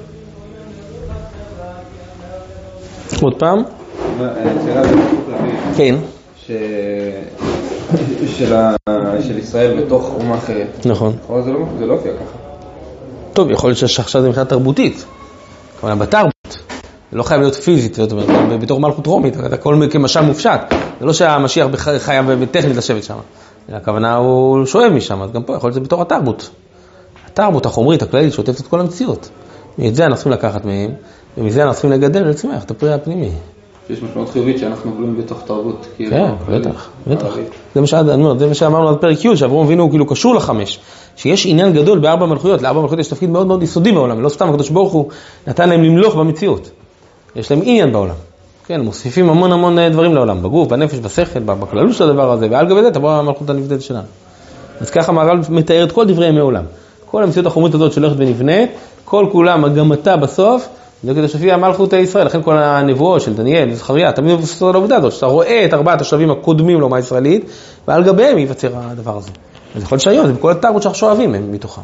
עוד פעם? היצירה בתוך רבי, כן. ש... של, ה... של ישראל בתוך אומה אחרת. נכון. אחר זה לא, זה לא מופיע ככה. טוב, יכול להיות שעכשיו זה מבחינה תרבותית, כלומר בתרבות. זה לא חייב להיות פיזית, זאת אומרת, בתור מלכות רומית, הכל כמשל מופשט. זה לא שהמשיח חייב בטכנית לשבת שם. הכוונה הוא שואב משם, אז גם פה יכול להיות זה בתור התרבות. התרבות החומרית, הכללית, שוטפת את כל המציאות. ואת זה אנחנו צריכים לקחת מהם, ומזה אנחנו צריכים לגדל ולצמח את הפרי הפנימי. יש משמעות חיובית שאנחנו גלויים בתוך תרבות. כן, בטח, בטח. זה מה שאמרנו על פרק י' שאברהם אבינו הוא כאילו קשור לחמש. שיש עניין גדול בארבע מלכויות, לארבע מלכויות יש תפקיד מאוד מאוד יסודי בעולם, לא סתם הקדוש ברוך הוא נתן להם למלוך במציאות. יש להם עניין בעולם. כן, מוסיפים המון המון דברים לעולם, בגוף, בנפש, בשכל, בכללות של הדבר הזה, ועל גבי זה תבוא המלכות הנבדלת שלנו. אז ככה המהר"ל מתאר את כל דברי ימי עולם. כל המציאות החומרית הזאת שהולכת ונבנה, כל כולה מגמתה בסוף, זה כדי שתופיע המלכות הישראל, לכן כל הנבואות של דניאל וזכריה, תמיד מבוססות על העובדה הזאת, שאתה רואה את ארבעת השלבים הקודמים לאומה הישראלית, ועל גביהם ייווצר הדבר הזה. אז יכול להיות שהיום, זה בכל התרבות שאנחנו שואבים הם מתוכם.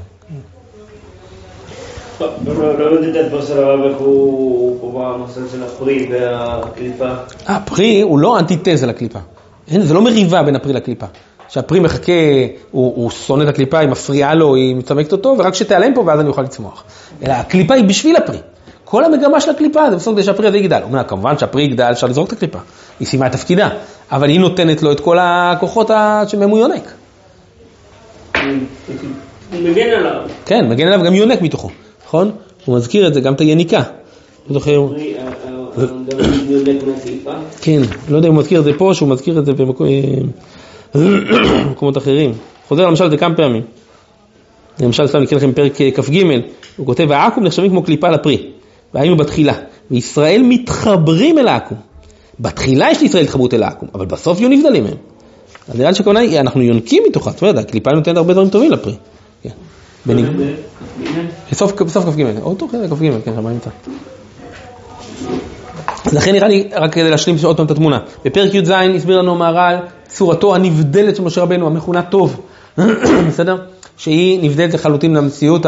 לא יודעת בסדר הרב איך הוא פה בנושא של הפרי והקליפה. הפרי הוא לא אנטיתזה לקליפה. זה לא מריבה בין הפרי לקליפה. שהפרי מחכה, הוא, הוא שונא את הקליפה, היא מפריעה לו, היא מצמקת אותו, ורק שתיעלם פה ואז אני אוכל לצמוח. אלא הקליפה היא בשביל הפרי. כל המגמה של הקליפה זה בסוף כדי שהפרי הזה יגדל. אומנם כמובן שהפרי יגדל, אפשר לזרוק את הקליפה. היא סיימה את תפקידה. אבל היא נותנת לו את כל הכוחות שמהם הוא יונק. מגן עליו. כן, מגן עליו גם יונק מתוכו. נכון? הוא מזכיר את זה, גם את היניקה. לא זוכר. כן, לא יודע אם הוא מזכיר את זה פה, שהוא מזכיר את זה במקומות אחרים. חוזר למשל זה כמה פעמים. למשל, סתם נקרא לכם פרק כ"ג, הוא כותב, העקום נחשבים כמו קליפה לפרי, והיינו בתחילה, וישראל מתחברים אל העקום. בתחילה יש לישראל התחברות אל העקום, אבל בסוף יהיו נבדלים מהם. אז נראה לי שכוונה היא, אנחנו יונקים מתוכה, אתה יודע, הקליפה נותנת הרבה דברים טובים לפרי. בסוף כ"ג, עוד תוך כדי כ"ג, כן, מה נמצא? אז לכן נראה לי, רק כדי להשלים עוד פעם את התמונה, בפרק י"ז הסביר לנו מהר"ל, צורתו הנבדלת של משה רבנו, המכונה טוב, בסדר? שהיא נבדלת לחלוטין למציאות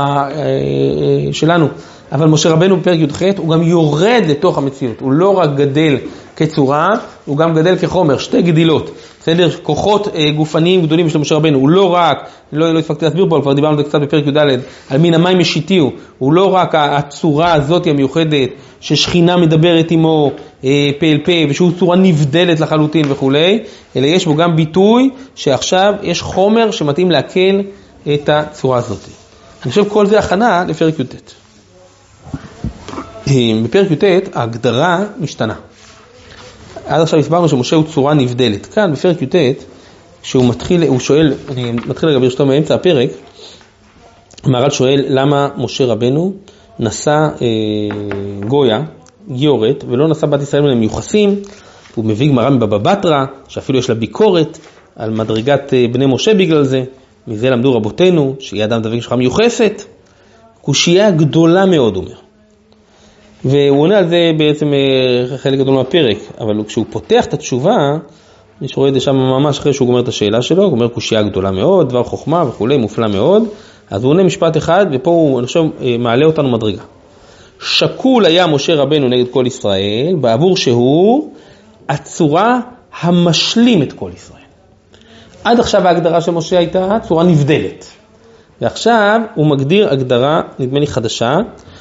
שלנו. אבל משה רבנו בפרק י"ח הוא גם יורד לתוך המציאות, הוא לא רק גדל כצורה, הוא גם גדל כחומר, שתי גדילות, בסדר? כוחות גופניים גדולים של משה רבנו, הוא לא רק, לא, לא הספקתי להסביר פה, כבר דיברנו קצת בפרק י"ד, על מין המים משיתיהו, הוא לא רק הצורה הזאת המיוחדת, ששכינה מדברת עמו פה אל פה, ושהוא צורה נבדלת לחלוטין וכו', אלא יש בו גם ביטוי שעכשיו יש חומר שמתאים להקל את הצורה הזאת. אני חושב כל זה הכנה לפרק י"ט. בפרק י"ט ההגדרה משתנה. עד עכשיו הסברנו שמשה הוא צורה נבדלת. כאן בפרק י"ט, כשהוא מתחיל, הוא שואל, אני מתחיל לגבי ברשותו מאמצע הפרק, מהר"ל שואל למה משה רבנו נשא אה, גויה, גיורת, ולא נשא בת ישראל מן המיוחסים. הוא מביא גמרא מבבא בתרא, שאפילו יש לה ביקורת על מדרגת אה, בני משה בגלל זה. מזה למדו רבותינו, שהיא אדם דבק שלך מיוחסת. קושייה גדולה מאוד, אומר. והוא עונה על זה בעצם חלק גדול מהפרק, אבל כשהוא פותח את התשובה, מי שרואה את זה שם ממש אחרי שהוא גומר את השאלה שלו, הוא אומר קושייה גדולה מאוד, דבר חוכמה וכו', מופלא מאוד, אז הוא עונה משפט אחד, ופה הוא, אני חושב, מעלה אותנו מדרגה. שקול היה משה רבנו נגד כל ישראל, בעבור שהוא הצורה המשלים את כל ישראל. עד עכשיו ההגדרה של משה הייתה צורה נבדלת. ועכשיו הוא מגדיר הגדרה, נדמה לי חדשה,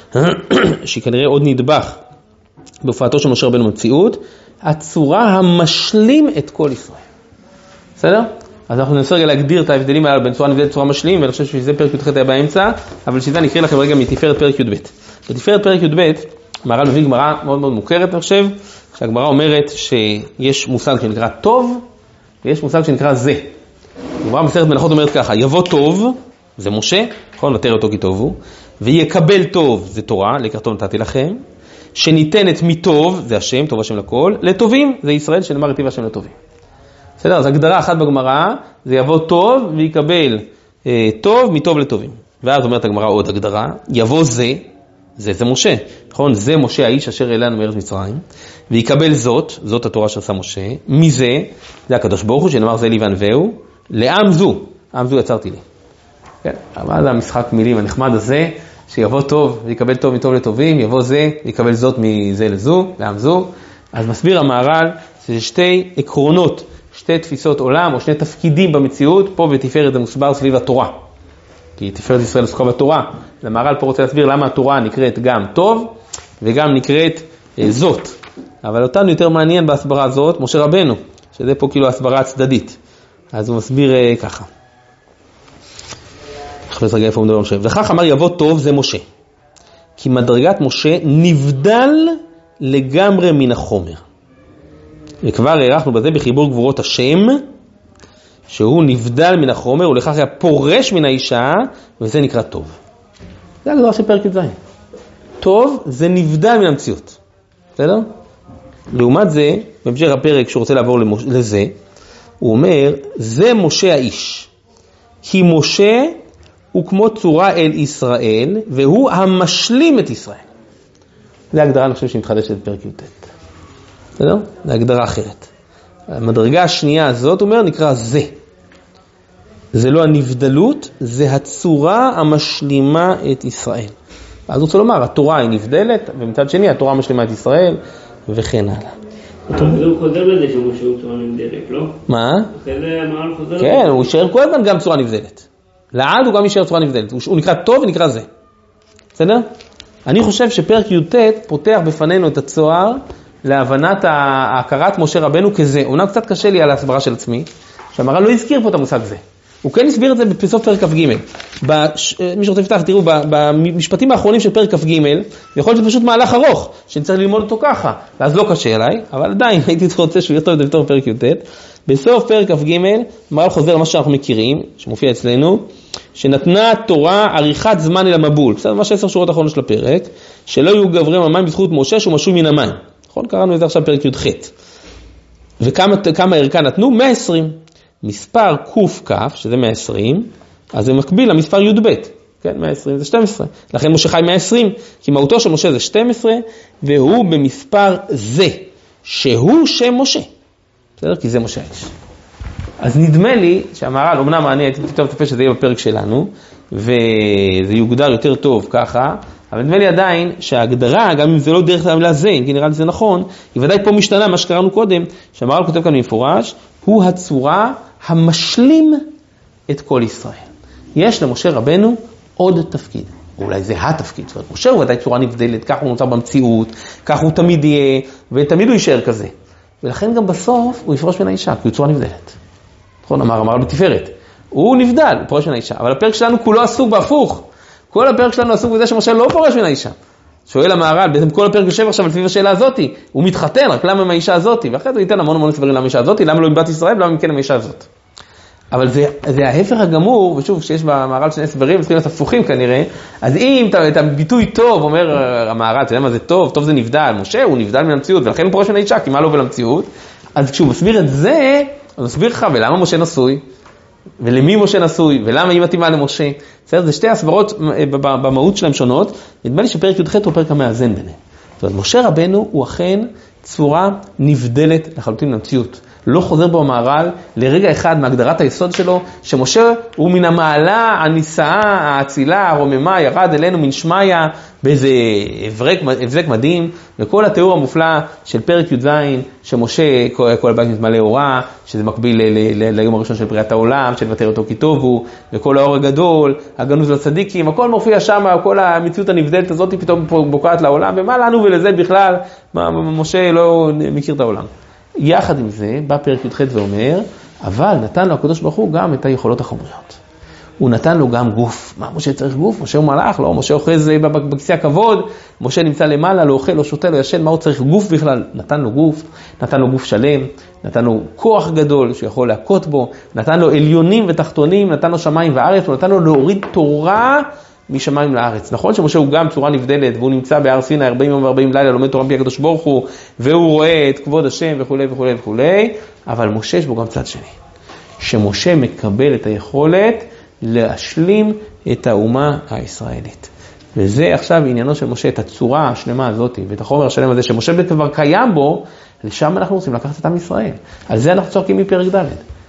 שהיא כנראה עוד נדבך בהופעתו של משה רבנו במציאות, הצורה המשלים את כל ישראל. בסדר? אז אנחנו ננסה רגע להגדיר את ההבדלים האלה בין צורה נבדלת לצורה משלים, ואני חושב שזה פרק י"ח היה באמצע, אבל שזה אני אקריא לכם רגע מתפארת פרק י"ב. בתפארת פרק י"ב, מהר"ל מביא גמרא מאוד מאוד מוכרת, אני חושב, שהגמרא אומרת שיש מושג שנקרא טוב, ויש מושג שנקרא זה. גמרא בסרט מלאכות אומרת ככה, יבוא טוב, זה משה, נכון, נתאר אותו כי טוב הוא, ויקבל טוב, זה תורה, לקרתו נתתי לכם, שניתנת מטוב, זה השם, טוב השם לכל, לטובים, זה ישראל, שנאמר יטיב השם לטובים. בסדר, אז הגדרה אחת בגמרא, זה יבוא טוב ויקבל אה, טוב מטוב לטובים. ואז אומרת הגמרא עוד הגדרה, יבוא זה, זה זה משה, נכון, זה משה האיש אשר אלינו מארץ מצרים, ויקבל זאת, זאת התורה שעשה משה, מזה, זה הקדוש ברוך הוא, שנאמר זה לי וענווהו, לעם זו, עם זו יצרתי לי. כן, אבל המשחק מילים הנחמד הזה, שיבוא טוב ויקבל טוב מטוב לטובים, יבוא זה ויקבל זאת מזה לזו, לעם זו. אז מסביר המהר"ל שזה שתי עקרונות, שתי תפיסות עולם או שני תפקידים במציאות, פה בתפארת זה מוסבר סביב התורה. כי תפארת ישראל עסוקה בתורה. המהר"ל פה רוצה להסביר למה התורה נקראת גם טוב וגם נקראת אה, זאת. אבל אותנו יותר מעניין בהסברה הזאת, משה רבנו, שזה פה כאילו הסברה הצדדית. אז הוא מסביר אה, ככה. חפש רגע איפה הוא מדבר משה. וכך אמר יבוא טוב זה משה. כי מדרגת משה נבדל לגמרי מן החומר. וכבר הערכנו בזה בחיבור גבורות השם, שהוא נבדל מן החומר, ולכך היה פורש מן האישה, וזה נקרא טוב. זה הגדרה של פרק י"ז. טוב זה נבדל מן המציאות. בסדר? לעומת זה, בהמשך הפרק שהוא רוצה לעבור למוש... לזה, הוא אומר, זה משה האיש. כי משה הוא כמו צורה אל ישראל, והוא המשלים את ישראל. זו הגדרה, אני חושב, שמתחדשת בפרק י"ט. בסדר? זו הגדרה אחרת. המדרגה השנייה הזאת, אומר, נקרא זה. זה לא הנבדלות, זה הצורה המשלימה את ישראל. אז הוא רוצה לומר, התורה היא נבדלת, ומצד שני, התורה משלימה את ישראל, וכן הלאה. אבל הוא חוזר לזה שהוא שהוא צורה נבדלת, לא? מה? אחרי זה המהר"ל חוזר לזה. כן, הוא יישאר כל הזמן גם צורה נבדלת. לעד הוא גם יישאר צורה נבדלת. הוא נקרא טוב ונקרא זה. בסדר? אני חושב שפרק י"ט פותח בפנינו את הצוהר להבנת ההכרת משה רבנו כזה. אומנם קצת קשה לי על ההסברה של עצמי, שהמהר"ל לא הזכיר פה את המושג זה. הוא כן הסביר את זה בסוף פרק כ"ג. מי שרוצה לפתח, תראו, במשפטים האחרונים של פרק כ"ג, יכול להיות פשוט מהלך ארוך, שנצטרך ללמוד אותו ככה, ואז לא קשה אליי, אבל עדיין הייתי רוצה שהוא יכתוב את זה בתור פרק י"ט. בסוף פרק כ"ג, מר"ל חוזר למה שאנחנו מכירים, שמופיע אצלנו, שנתנה תורה עריכת זמן אל המבול, בסדר, ממש עשר שורות האחרונות של הפרק, שלא יהיו גברים המים בזכות משה שהוא משול מן המים. נכון? קראנו את זה עכשיו פרק י"ח. וכמה כמה ערכה נתנו? מאה ועשרים. מספר ק"כ, שזה מאה ועשרים, אז זה מקביל למספר י"ב. כן, מאה ועשרים זה שתים עשרה. לכן משה חי מאה ועשרים, כי מהותו של משה זה שתים עשרה, והוא במספר זה, שהוא שם משה. בסדר? כי זה משה האיש. אז נדמה לי שהמהר"ל, אמנם אני הייתי פתאום תפה שזה יהיה בפרק שלנו, וזה יוגדר יותר טוב ככה, אבל נדמה לי עדיין שההגדרה, גם אם זה לא דרך המילה זה, כי נראה לי זה נכון, היא ודאי פה משתנה, מה שקראנו קודם, שהמהר"ל כותב כאן במפורש, הוא הצורה המשלים את כל ישראל. יש למשה רבנו עוד תפקיד, אולי זה התפקיד, זאת אומרת, משה הוא ודאי צורה נבדלת, כך הוא נוצר במציאות, כך הוא תמיד יהיה, ותמיד הוא יישאר כזה. ולכן גם בסוף הוא יפרוש מן האישה, כי הוא צורה נבדלת. נכון, אמר, אמר בתפארת. הוא נבדל, הוא פורש מן האישה, אבל הפרק שלנו כולו עסוק בהפוך. כל הפרק שלנו עסוק בזה שמשה לא פורש מן האישה. שואל המהר"ל, בעצם כל הפרק יושב עכשיו לפי השאלה הזאת, הוא מתחתן, רק למה עם האישה הזאת? ואחרי זה ייתן המון המון סברים למה האישה הזאת, למה לא עם בת ישראל, ולמה כן עם האישה הזאת. אבל זה, זה ההפך הגמור, ושוב, כשיש במהר"ל שני סברים, צריכים להיות הפוכים כנראה, אז אם את הביטוי טוב, אומר המהר"ל, אתה יודע מה זה טוב? טוב זה נבדל, משה הוא נבדל מן המציאות, ולכן הוא פורש מן האישה, כי מה לא ולמציאות? אז כשהוא מסביר את זה, הוא מסביר לך, ולמה משה נשוי? ולמי משה נשוי? ולמה היא מתאימה למשה? זה שתי הסברות במהות שלהם שונות, נדמה לי שפרק י"ח הוא פרק המאזן ביניהם. זאת אומרת, משה רבנו הוא אכן צורה נבדלת לחלוטין למציאות. לא חוזר בו המהר"ל לרגע אחד מהגדרת היסוד שלו, שמשה הוא מן המעלה, הנישאה, האצילה, הרוממה, ירד אלינו מן שמיה, באיזה הבזק מדהים, וכל התיאור המופלא של פרק י"ז, שמשה, כל הבית מתמלא אורה, שזה מקביל ליום הראשון של בריאת העולם, של ותראה אותו כי טוב הוא, וכל האור הגדול, הגנוז לצדיקים, הכל מופיע שם, כל המציאות הנבדלת הזאת פתאום בוקעת לעולם, ומה לנו ולזה בכלל, משה לא מכיר את העולם. יחד עם זה, בא פרק י"ח ואומר, אבל נתן לו הקדוש ברוך הוא גם את היכולות החומריות. הוא נתן לו גם גוף. מה, משה צריך גוף? משה הוא מלאך, לא? משה אוחז בכיסא הכבוד, משה נמצא למעלה, לא אוכל, לא שותה, לא ישן, מה הוא צריך גוף בכלל? נתן לו גוף, נתן לו גוף שלם, נתן לו כוח גדול שיכול להכות בו, נתן לו עליונים ותחתונים, נתן לו שמיים וארץ, הוא נתן לו להוריד תורה משמיים לארץ. נכון שמשה הוא גם צורה נבדלת, והוא נמצא בהר סיני ארבעים יום וארבעים לילה, לומד תורה מפי הקדוש ברוך הוא, והוא רואה את כבוד השם וכו' וכו' וכו', אבל משה יש בו גם צד שני. שמשה מקבל את היכולת להשלים את האומה הישראלית. וזה עכשיו עניינו של משה, את הצורה השלמה הזאת, ואת החומר השלם הזה, שמשה כבר קיים בו, לשם אנחנו רוצים לקחת את עם ישראל. על זה אנחנו צועקים מפרק ד'.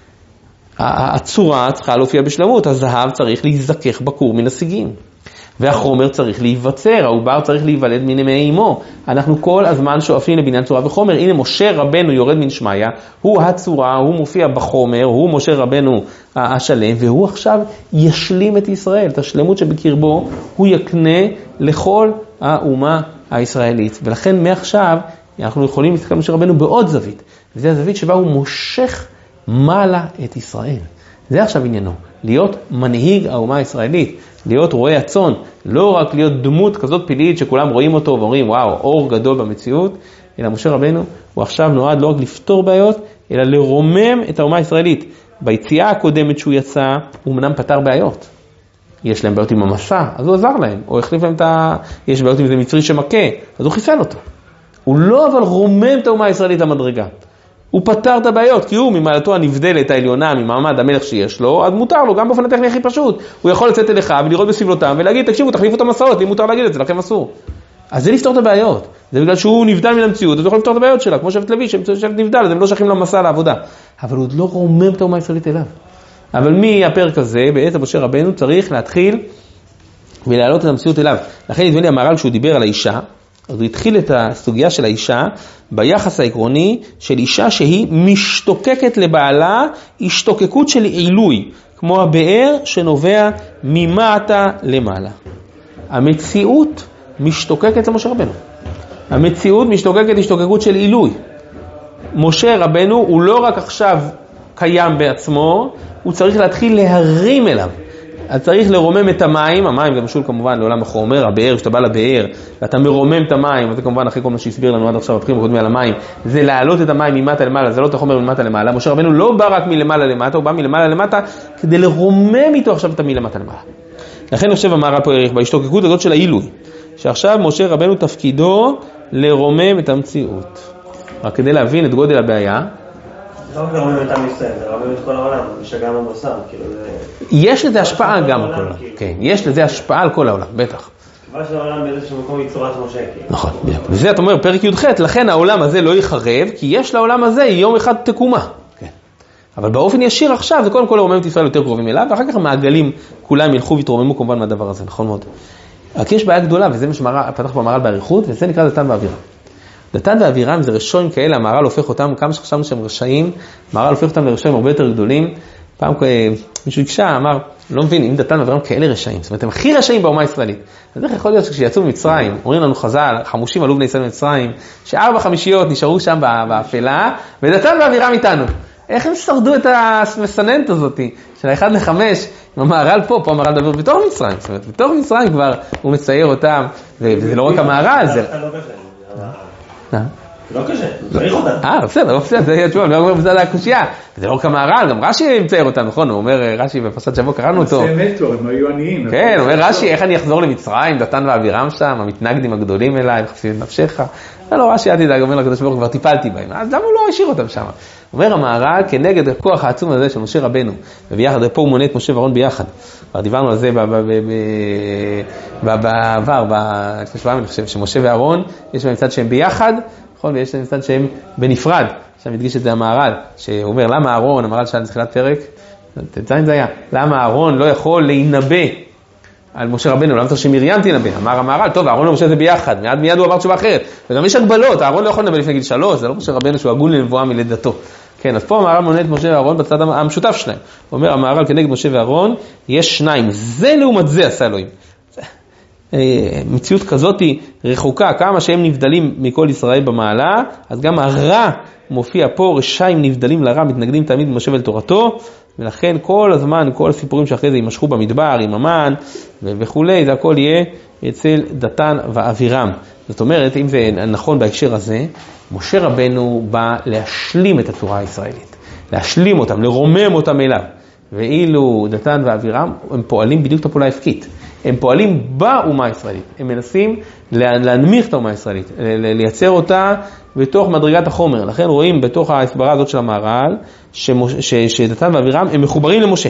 הצורה צריכה להופיע בשלמות, הזהב צריך להיזכך בקור מן השיגים. והחומר צריך להיווצר, העובר צריך להיוולד מן ימי אמו. אנחנו כל הזמן שואפים לבניין צורה וחומר. הנה משה רבנו יורד מן שמיה, הוא הצורה, הוא מופיע בחומר, הוא משה רבנו השלם, והוא עכשיו ישלים את ישראל, את השלמות שבקרבו, הוא יקנה לכל האומה הישראלית. ולכן מעכשיו אנחנו יכולים להסתכל על משה רבנו בעוד זווית. וזה הזווית שבה הוא מושך מעלה את ישראל. זה עכשיו עניינו, להיות מנהיג האומה הישראלית, להיות רואה הצאן, לא רק להיות דמות כזאת פלאית שכולם רואים אותו ואומרים וואו, אור גדול במציאות, אלא משה רבנו הוא עכשיו נועד לא רק לפתור בעיות, אלא לרומם את האומה הישראלית. ביציאה הקודמת שהוא יצא, הוא מנם פתר בעיות. יש להם בעיות עם המסע, אז הוא עזר להם, או החליף להם את ה... יש בעיות עם זה מצרי שמכה, אז הוא חיסל אותו. הוא לא אבל רומם את האומה הישראלית המדרגה. הוא פתר את הבעיות, כי הוא ממעלתו הנבדלת העליונה, ממעמד המלך שיש לו, אז מותר לו, גם באופן הטכני הכי פשוט. הוא יכול לצאת אליך ולראות בסבלותם ולהגיד, תקשיבו, תחליפו את המסעות, אם מותר להגיד את זה, לכם אסור. אז זה לפתור את הבעיות. זה בגלל שהוא נבדל מן המציאות, אז הוא יכול לפתור את הבעיות שלה, כמו שבט לוי, שבט נבדל, אז הם לא שייכים למסע לעבודה. אבל הוא עוד לא רומם את האומה הישראלית אליו. אבל מהפרק הזה, בעת משה רבנו, צריך להתחיל ולהעלות את המציאות אליו. לכן נדמה לי המהר"ל שהוא דיבר על האישה, אז הוא התחיל את הסוגיה של האישה ביחס העקרוני של אישה שהיא משתוקקת לבעלה, השתוקקות של עילוי, כמו הבאר שנובע ממטה למעלה. המציאות משתוקקת למשה רבנו. המציאות משתוקקת השתוקקות של עילוי. משה רבנו הוא לא רק עכשיו קיים בעצמו, הוא צריך להתחיל להרים אליו. אז צריך לרומם את המים, המים זה משול כמובן לעולם החומר, הבאר, כשאתה בא לבאר, ואתה מרומם את המים, וזה כמובן אחרי כל מה שהסביר לנו עד עכשיו, הפכים קודמי על המים, זה להעלות את המים ממטה למעלה, זה לא את החומר ממטה למעלה. משה רבנו לא בא רק מלמעלה למטה, הוא בא מלמעלה למטה, כדי לרומם איתו עכשיו את מלמטה למעלה. לכן אני חושב המהר"ל פה יאריך בהשתוקקות הזאת של העילוי, שעכשיו משה רבנו תפקידו לרומם את המציאות. רק כדי להבין את גודל הבעיה, לא רק לרומם את עם ישראל, זה רומם את כל העולם, משגע מבשר, כאילו זה... יש לזה השפעה גם על כל העולם, כן, יש לזה השפעה על כל העולם, בטח. כיוון שהעולם באיזשהו מקום יצורת משה, כאילו. נכון, וזה אתה אומר פרק י"ח, לכן העולם הזה לא יחרב, כי יש לעולם הזה יום אחד תקומה. כן. אבל באופן ישיר עכשיו, זה קודם כל לרומם את ישראל יותר קרובים אליו, ואחר כך המעגלים כולם ילכו ויתרוממו כמובן מהדבר הזה, נכון מאוד. רק יש בעיה גדולה, וזה מה שפתח במהר"ל באריכות, וזה נקרא דתן ואבירם. דתן ואבירם זה רשעים כאלה, המהר"ל הופך אותם, כמה שחשבנו שהם רשעים, המהר"ל הופך אותם לרשעים הרבה יותר גדולים. פעם מישהו הקשה, אמר, לא מבין, אם דתן ואבירם כאלה רשעים, זאת אומרת, הם הכי רשעים באומה הישראלית. אז איך יכול להיות שכשיצאו ממצרים, אומרים לנו חז"ל, חמושים עלו בני ישראל ממצרים, שארבע חמישיות נשארו שם באפלה, ודתן ואבירם איתנו. איך הם שרדו את המסננת הזאת, של האחד לחמש, עם המהר"ל פה, פה המהר"ל מדבר בתור מצרים, זאת אומרת, בתור מצרים כבר הוא מצייר אותם, וזה לא רק המהר"ל, זה... לא קשה, צריך אותם. אה, בסדר, לא בסדר, זה היה תשובה, אני לא אומר בצד הקושייה. זה לא רק המהר"ל, גם רש"י מצייר אותם, נכון? הוא אומר, רש"י בפרשת שבוע, קראנו אותו. זה נטו, הם היו עניים. כן, הוא אומר רש"י, איך אני אחזור למצרים, דתן ואבירם שם, המתנגדים הגדולים אליי, מחפשים את נפשך. לא, רש"י, אל תדאג, אומר לקדוש ברוך הוא, כבר טיפלתי בהם. אז למה הוא לא השאיר אותם שם? אומר המהר"ל, כנגד הכוח העצום הזה של משה רבנו, וביחד, פה הוא מונה את משה ואהרון ביחד. כבר דיברנו על זה בעבר, בשבועיים, אני חושב, שמשה ואהרון, יש להם מצד שהם ביחד, נכון, ויש להם מצד שהם בנפרד. עכשיו מדגיש את זה המהר"ל, שהוא אומר, למה אהרון, המהר"ל שאל בתחילת פרק, תציין זה היה, למה אהרון לא יכול להינבא על משה רבנו, למה צריך שמרים תינבא? אמר המהר"ל, טוב, אהרון ומשה זה ביחד, מיד מיד הוא עבר תשובה אחרת, וגם יש הגבלות, אהרון לא יכול לנבא לפני גיל שלוש, זה לא משה רבנו שהוא הגון לנבואה מלידתו. כן, אז פה המהר"ל מונה את משה ואהרון בצד המשותף שלהם. הוא אומר, המהר"ל כנגד משה ואהרון, יש שניים, זה לעומת זה עשה אלוהים. מציאות כזאת היא רחוקה, כמה שהם נבדלים מכל ישראל במעלה, אז גם הרע מופיע פה, רשעים נבדלים לרע, מתנגדים תמיד במשה ולתורתו, ולכן כל הזמן, כל הסיפורים שאחרי זה יימשכו במדבר, עם המן וכו', זה הכל יהיה אצל דתן ואבירם. זאת אומרת, אם זה נכון בהקשר הזה, משה רבנו בא להשלים את הצורה הישראלית, להשלים אותם, לרומם אותם אליו. ואילו דתן ואבירם, הם פועלים בדיוק את הפעולה ההפקית. הם פועלים באומה הישראלית. הם מנסים להנמיך את האומה הישראלית, לייצר אותה בתוך מדרגת החומר. לכן רואים בתוך ההסברה הזאת של המהר"ל, שדתן ואבירם הם מחוברים למשה.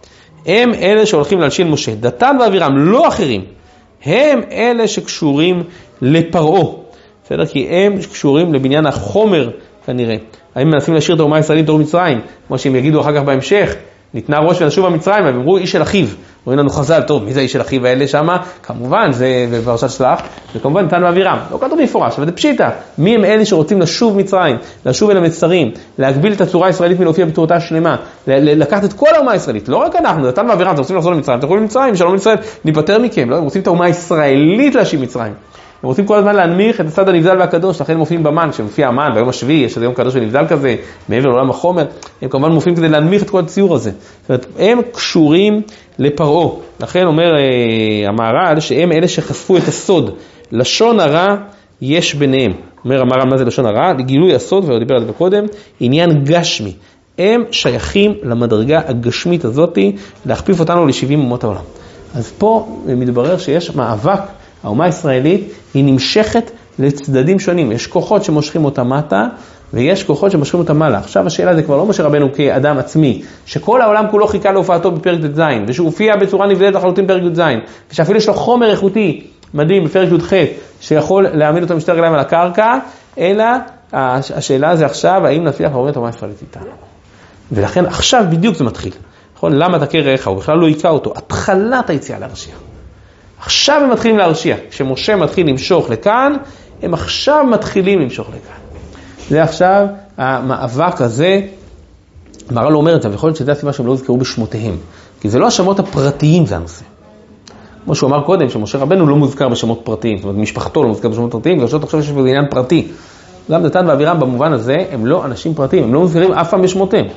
הם אלה שהולכים להלשין משה. דתן ואבירם, לא אחרים. הם אלה שקשורים לפרעה. בסדר? כי הם קשורים לבניין החומר כנראה. הם מנסים להשאיר את האומה הישראלית בתור מצרים, כמו שהם יגידו אחר כך בהמשך. ניתנה ראש ונשוב במצרים, והם אמרו איש של אחיו. רואים לנו חז"ל, טוב, מי זה איש של אחיו האלה שם? כמובן, זה בפרשת שלח, וכמובן דתן ואבירם. לא כתוב מפורש, אבל זה פשיטה. מי הם אלה שרוצים לשוב מצרים, לשוב אל המצרים, להגביל את הצורה הישראלית מלהופיע בצורתה שלמה, לקחת את כל האומה הישראלית, לא רק אנחנו, דתן ואבירם, אתם רוצים לחזור למצרים, אתם יכולים למצרים, שלום לישראל, ניפטר מכם, לא? הם רוצים את האומה הישראלית להשיב מצרים. הם רוצים כל הזמן להנמיך את הצד הנבדל והקדוש, לכן הם מופיעים במן, כשמופיע המן, ביום השביעי, יש איזה יום קדוש ונבדל כזה, מעבר לעולם החומר, הם כמובן מופיעים כדי להנמיך את כל הציור הזה. זאת אומרת, הם קשורים לפרעה. לכן אומר אה, המהר"ל, שהם אלה שחשפו את הסוד. לשון הרע יש ביניהם. אומר המהר"ל, מה זה לשון הרע? לגילוי הסוד, והוא דיבר על זה קודם, עניין גשמי. הם שייכים למדרגה הגשמית הזאת, להכפיף אותנו ל-שבעים אומות העולם. אז פה מתברר שיש מאבק, האומה הישראלית היא נמשכת לצדדים שונים. יש כוחות שמושכים אותה מטה, ויש כוחות שמושכים אותה מעלה. עכשיו השאלה זה כבר לא משה רבנו כאדם עצמי, שכל העולם כולו חיכה להופעתו בפרק י"ז, ושהוא הופיע בצורה נבדלת לחלוטין בפרק י"ז, ושאפילו יש לו חומר איכותי מדהים בפרק י"ח, שיכול להעמיד אותו משתי רגליים על הקרקע, אלא השאלה זה עכשיו, האם נצליח להוריד את האומה הישראלית איתנו. ולכן עכשיו בדיוק זה מתחיל. נכון? למה תכה רעך? הוא בכלל לא יקע אותו. התחלת היציאה להרשיע. עכשיו הם מתחילים להרשיע. כשמשה מתחיל למשוך לכאן, הם עכשיו מתחילים למשוך לכאן. זה עכשיו המאבק הזה, המהר"ל אומר את זה, ויכול להיות שזה הסיבה שהם לא זכרו בשמותיהם. כי זה לא השמות הפרטיים, זה הנושא. כמו שהוא אמר קודם, שמשה רבנו לא מוזכר בשמות פרטיים, זאת אומרת, משפחתו לא מוזכר בשמות פרטיים, ולא תחשוב שיש בזה עניין פרטי. גם דתן ואבירם במובן הזה, הם לא אנשים פרטיים, הם לא מוזכרים אף פעם בשמותיהם.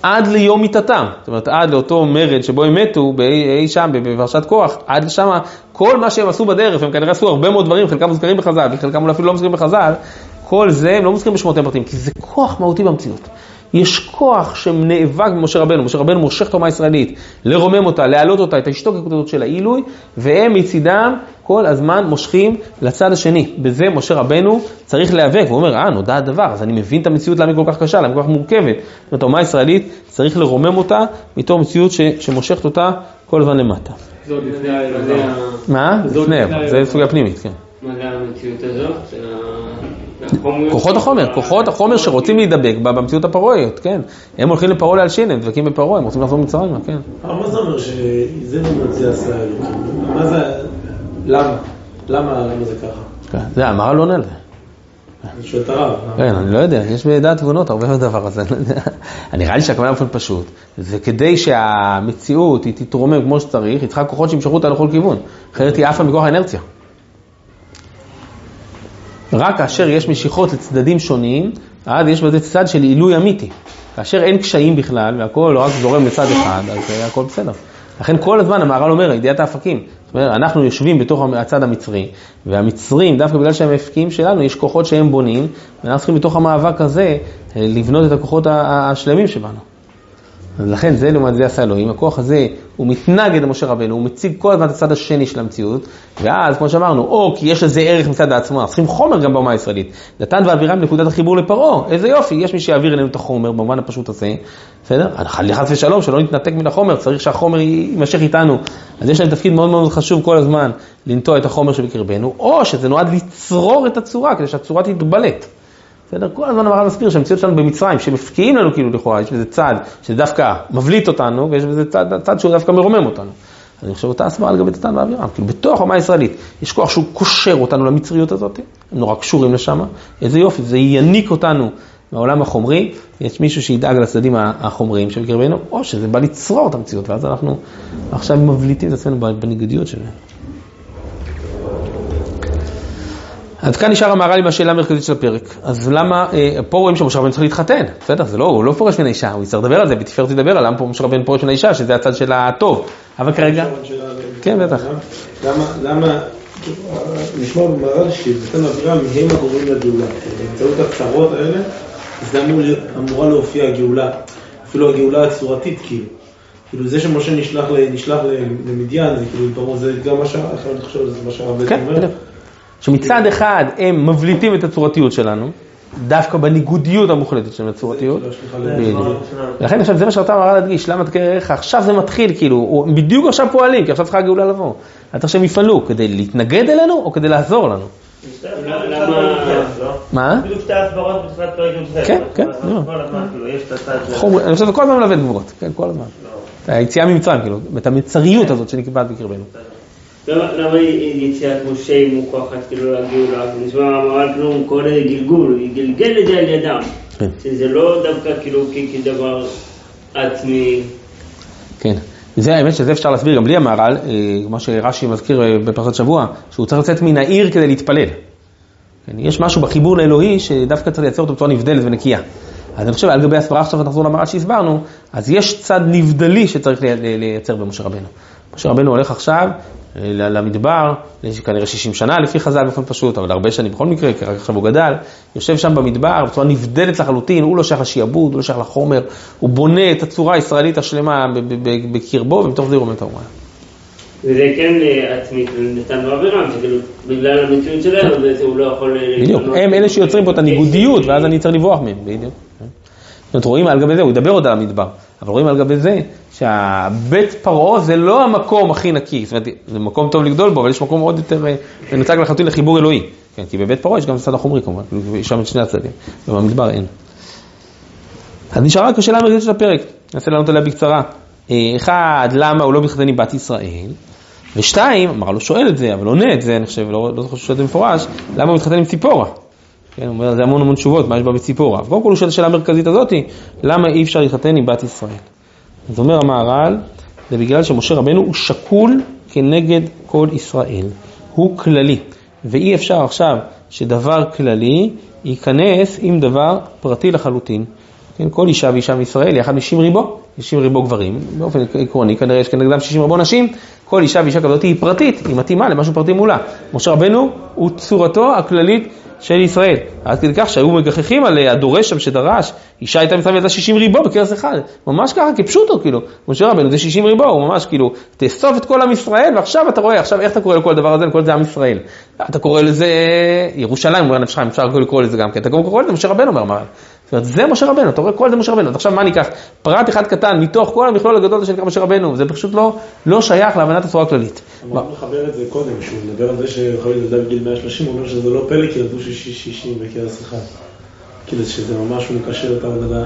עד ליום מיתתם, זאת אומרת, עד לאותו מרד שבו הם מתו, באי שם, בפרשת כוח, עד לשם, כל מה שהם עשו בדרך, הם כנראה עשו הרבה מאוד דברים, חלקם מוזכרים בחז"ל, וחלקם אפילו לא מוזכרים בחז"ל, כל זה הם לא מוזכרים בשמותיהם פרטיים, כי זה כוח מהותי במציאות. יש כוח שנאבק במשה רבנו, משה רבנו מושך את האומה הישראלית, לרומם אותה, להעלות אותה, את ההשתוקקות הזאת של העילוי, והם מצידם כל הזמן מושכים לצד השני. בזה משה רבנו צריך להיאבק, הוא אומר, אה, נודע הדבר, אז אני מבין את המציאות למה היא כל כך קשה, למה היא כל כך מורכבת. זאת אומרת, האומה הישראלית צריך לרומם אותה, מתור מציאות ש- שמושכת אותה כל הזמן למטה. זה עוד לפני ה... מה? לפני, זה סוגיה פנימית, כן. מה זה המציאות הזאת? כוחות החומר, כוחות החומר שרוצים להידבק במציאות הפרואיות, כן. הם הולכים לפרעה להלשין, הם דבקים בפרעה, הם רוצים לחזור מצרים, כן. מה זה אומר שזה באמת זה עשה אלוקים? מה זה... למה? למה למה זה ככה? כן, זה המהר"ל לא עונה לזה. אני שואל את הרב. כן, אני לא יודע, יש בדעת תבונות הרבה מהדבר הזה. נראה לי שהכוונה באופן פשוט, זה כדי שהמציאות היא תתרומם כמו שצריך, היא צריכה כוחות שימשכו אותה לכל כיוון, אחרת היא עפה מכוח האנרציה. רק כאשר יש משיכות לצדדים שונים, אז יש בזה צד של עילוי אמיתי. כאשר אין קשיים בכלל, והכל רק זורם לצד אחד, אז הכל בסדר. לכן כל הזמן המהר"ל אומר, ידיעת האפקים. זאת אומרת, אנחנו יושבים בתוך הצד המצרי, והמצרים, דווקא בגלל שהם האפקים שלנו, יש כוחות שהם בונים, ואנחנו צריכים בתוך המאבק הזה לבנות את הכוחות השלמים שבנו. אז לכן זה לעומת זה עשה אלוהים, הכוח הזה הוא מתנגד למשה רבנו, הוא מציג כל הזמן את הצד השני של המציאות, ואז כמו שאמרנו, או כי יש לזה ערך מצד העצמו, צריכים חומר גם באומה הישראלית, דתן ואבירם נקודת החיבור לפרעה, איזה יופי, יש מי שיעביר אלינו את החומר במובן הפשוט הזה, בסדר? חס ושלום, שלא נתנתק מן החומר, צריך שהחומר יימשך איתנו, אז יש להם תפקיד מאוד מאוד חשוב כל הזמן לנטוע את החומר שבקרבנו, או שזה נועד לצרור את הצורה, כדי שהצורה תתבלט. בסדר? כל הזמן המהר"ל מסביר שהמציאות שלנו במצרים, שמפקיעים לנו כאילו לכאורה, יש בזה צד שדווקא מבליט אותנו, ויש בזה צד, צד שהוא דווקא מרומם אותנו. אז אני חושב אותה הסברה על גבי דתן ואבירם, כאילו בתוך האומה הישראלית, יש כוח שהוא קושר אותנו למצריות הזאת, הם נורא קשורים לשם, איזה יופי, זה יניק אותנו מהעולם החומרי, יש מישהו שידאג לצדדים החומריים שבקרבנו, או שזה בא לצרור את המציאות, ואז אנחנו עכשיו מבליטים את עצמנו בניגודיות שלנו. עד כאן נשאר המהר"ל עם השאלה המרכזית של הפרק. אז למה, פה רואים שמשה רבנו צריך להתחתן, בסדר? זה לא, הוא לא פורש מן האישה, הוא יצטרך לדבר על זה, בתפארת תדבר על למה פה משה רבנו פורש מן האישה, שזה הצד של הטוב. אבל כרגע... כן, בטח. למה, למה, נשמע במהר"ל שדתן ואבירם הם הגורמים לגאולה. באמצעות הצרות האלה, זה אמורה להופיע הגאולה. אפילו הגאולה הצורתית, כאילו. כאילו זה שמשה נשלח למדיין, זה כאילו, זה גם מה שהרב אומר. שמצד אחד הם מבליטים את הצורתיות שלנו, דווקא בניגודיות המוחלטת של הצורתיות. לכן עכשיו זה מה שאתה אמרה להדגיש, למה תקרא ערך? עכשיו זה מתחיל, כאילו, בדיוק עכשיו פועלים, כי עכשיו צריכה הגאולה לבוא. אתה עכשיו יפעלו, כדי להתנגד אלינו או כדי לעזור לנו? מה? בדיוק שתי הסברות בספרת פרק י"ח. כן, כן. אני חושב שכל הזמן מלווה תגובות, כן, כל הזמן. היציאה ממצרים, כאילו, את המצריות הזאת שנקבעת בקרבנו. למה יציאת משה היא מוכחת כאילו לגאולה? נשמע המהר"ל כאילו כל איזה גלגול, היא גלגל את זה על ידם. שזה לא דווקא כאילו כדבר עצמי. כן, זה האמת שזה אפשר להסביר גם בלי המהר"ל, כמו שרש"י מזכיר בפרשת שבוע, שהוא צריך לצאת מן העיר כדי להתפלל. יש משהו בחיבור לאלוהי שדווקא צריך לייצר אותו בצורה נבדלת ונקייה. אז אני חושב, על גבי הסברה עכשיו נחזור למהר"ל שהסברנו, אז יש צד נבדלי שצריך לייצר במשה רבנו. משה רבנו הולך עכשיו למדבר, כנראה שישים שנה לפי חז"ל באופן פשוט, אבל הרבה שנים בכל מקרה, כי רק עכשיו הוא גדל, יושב שם במדבר, בצורה נבדלת לחלוטין, הוא לא שייך לשיעבוד, הוא לא שייך לחומר, הוא בונה את הצורה הישראלית השלמה בקרבו, ומתוך זה הוא רומם את האומה. וזה כן עצמית, דתן ואבירם, בגלל המציאות שלנו, הוא לא יכול... בדיוק, הם אלה שיוצרים פה את הניגודיות, ואז אני צריך לברוח מהם, בדיוק. זאת אומרת, רואים על גבי זה, הוא ידבר עוד על המדבר, אבל רואים על גבי זה, שהבית פרעה זה לא המקום הכי נקי, זאת אומרת, זה מקום טוב לגדול בו, אבל יש מקום עוד יותר מנוצג לחלוטין לחיבור אלוהי, כן, כי בבית פרעה יש גם צד החומרי כמובן, יש שם את שני הצדדים, ובמדבר אין. אז נשארה רק השאלה המרכזית של הפרק, ננסה לענות עליה בקצרה. אחד, למה הוא לא מתחתן עם בת ישראל? ושתיים, אמר לו שואל את זה, אבל עונה את זה, אני חושב, לא, לא זוכר שואל את זה מפורש, למה הוא מתחתן עם ציפורה? כן, הוא אומר, זה המון המון תשובות, מה יש בה בציפורה? קודם כל הוא שואל את השאלה המרכזית הזאת, למה אי אפשר להתחתן עם בת ישראל? אז אומר המהר"ל, זה בגלל שמשה רבנו הוא שקול כנגד כל ישראל. הוא כללי. ואי אפשר עכשיו שדבר כללי ייכנס עם דבר פרטי לחלוטין. כן, כל אישה ואישה מישראל, יחד מ-שישים ריבו, שישים ריבו גברים, באופן עקרוני, כנראה יש כנגדם שישים ריבו נשים, כל אישה ואישה כזאת היא פרטית, היא מתאימה למשהו פרטי מולה. משה רבנו הוא צורתו הכללית של ישראל. עד כדי כך שהיו מגחכים על הדורש שם שדרש, אישה הייתה מצווה ויצאה שישים ריבו בכרס אחד. ממש ככה, כפשוטו, כאילו. משה רבנו זה שישים ריבו, הוא ממש כאילו, תאסוף את כל עם ישראל, ועכשיו אתה רואה, עכשיו איך אתה קורא לכל דבר הזה, לכל זה עם ישראל. אתה קורא לזה ירושלים, אומר נפשך, אפשר לקרוא לזה גם כן. אתה קורא לזה משה רבנו, אומר מרן. זאת אומרת, זה משה רבנו, אתה רואה כל זה משה רבנו. עכשיו מה ניקח? פרט אחד קטן מתוך כל המכלול הגדול שנקרא משה רבנו, זה פשוט לא, לא שייך להבנת הצורה הכללית. אמרנו לחבר את זה קודם, כשהוא מדבר על זה שיכול לדבר בגיל מאה ושלושים, הוא אומר שזה לא פלא, כי ילדו שישים בכרס אחד. כאילו שזה ממש הוא מקשר את ההולדה.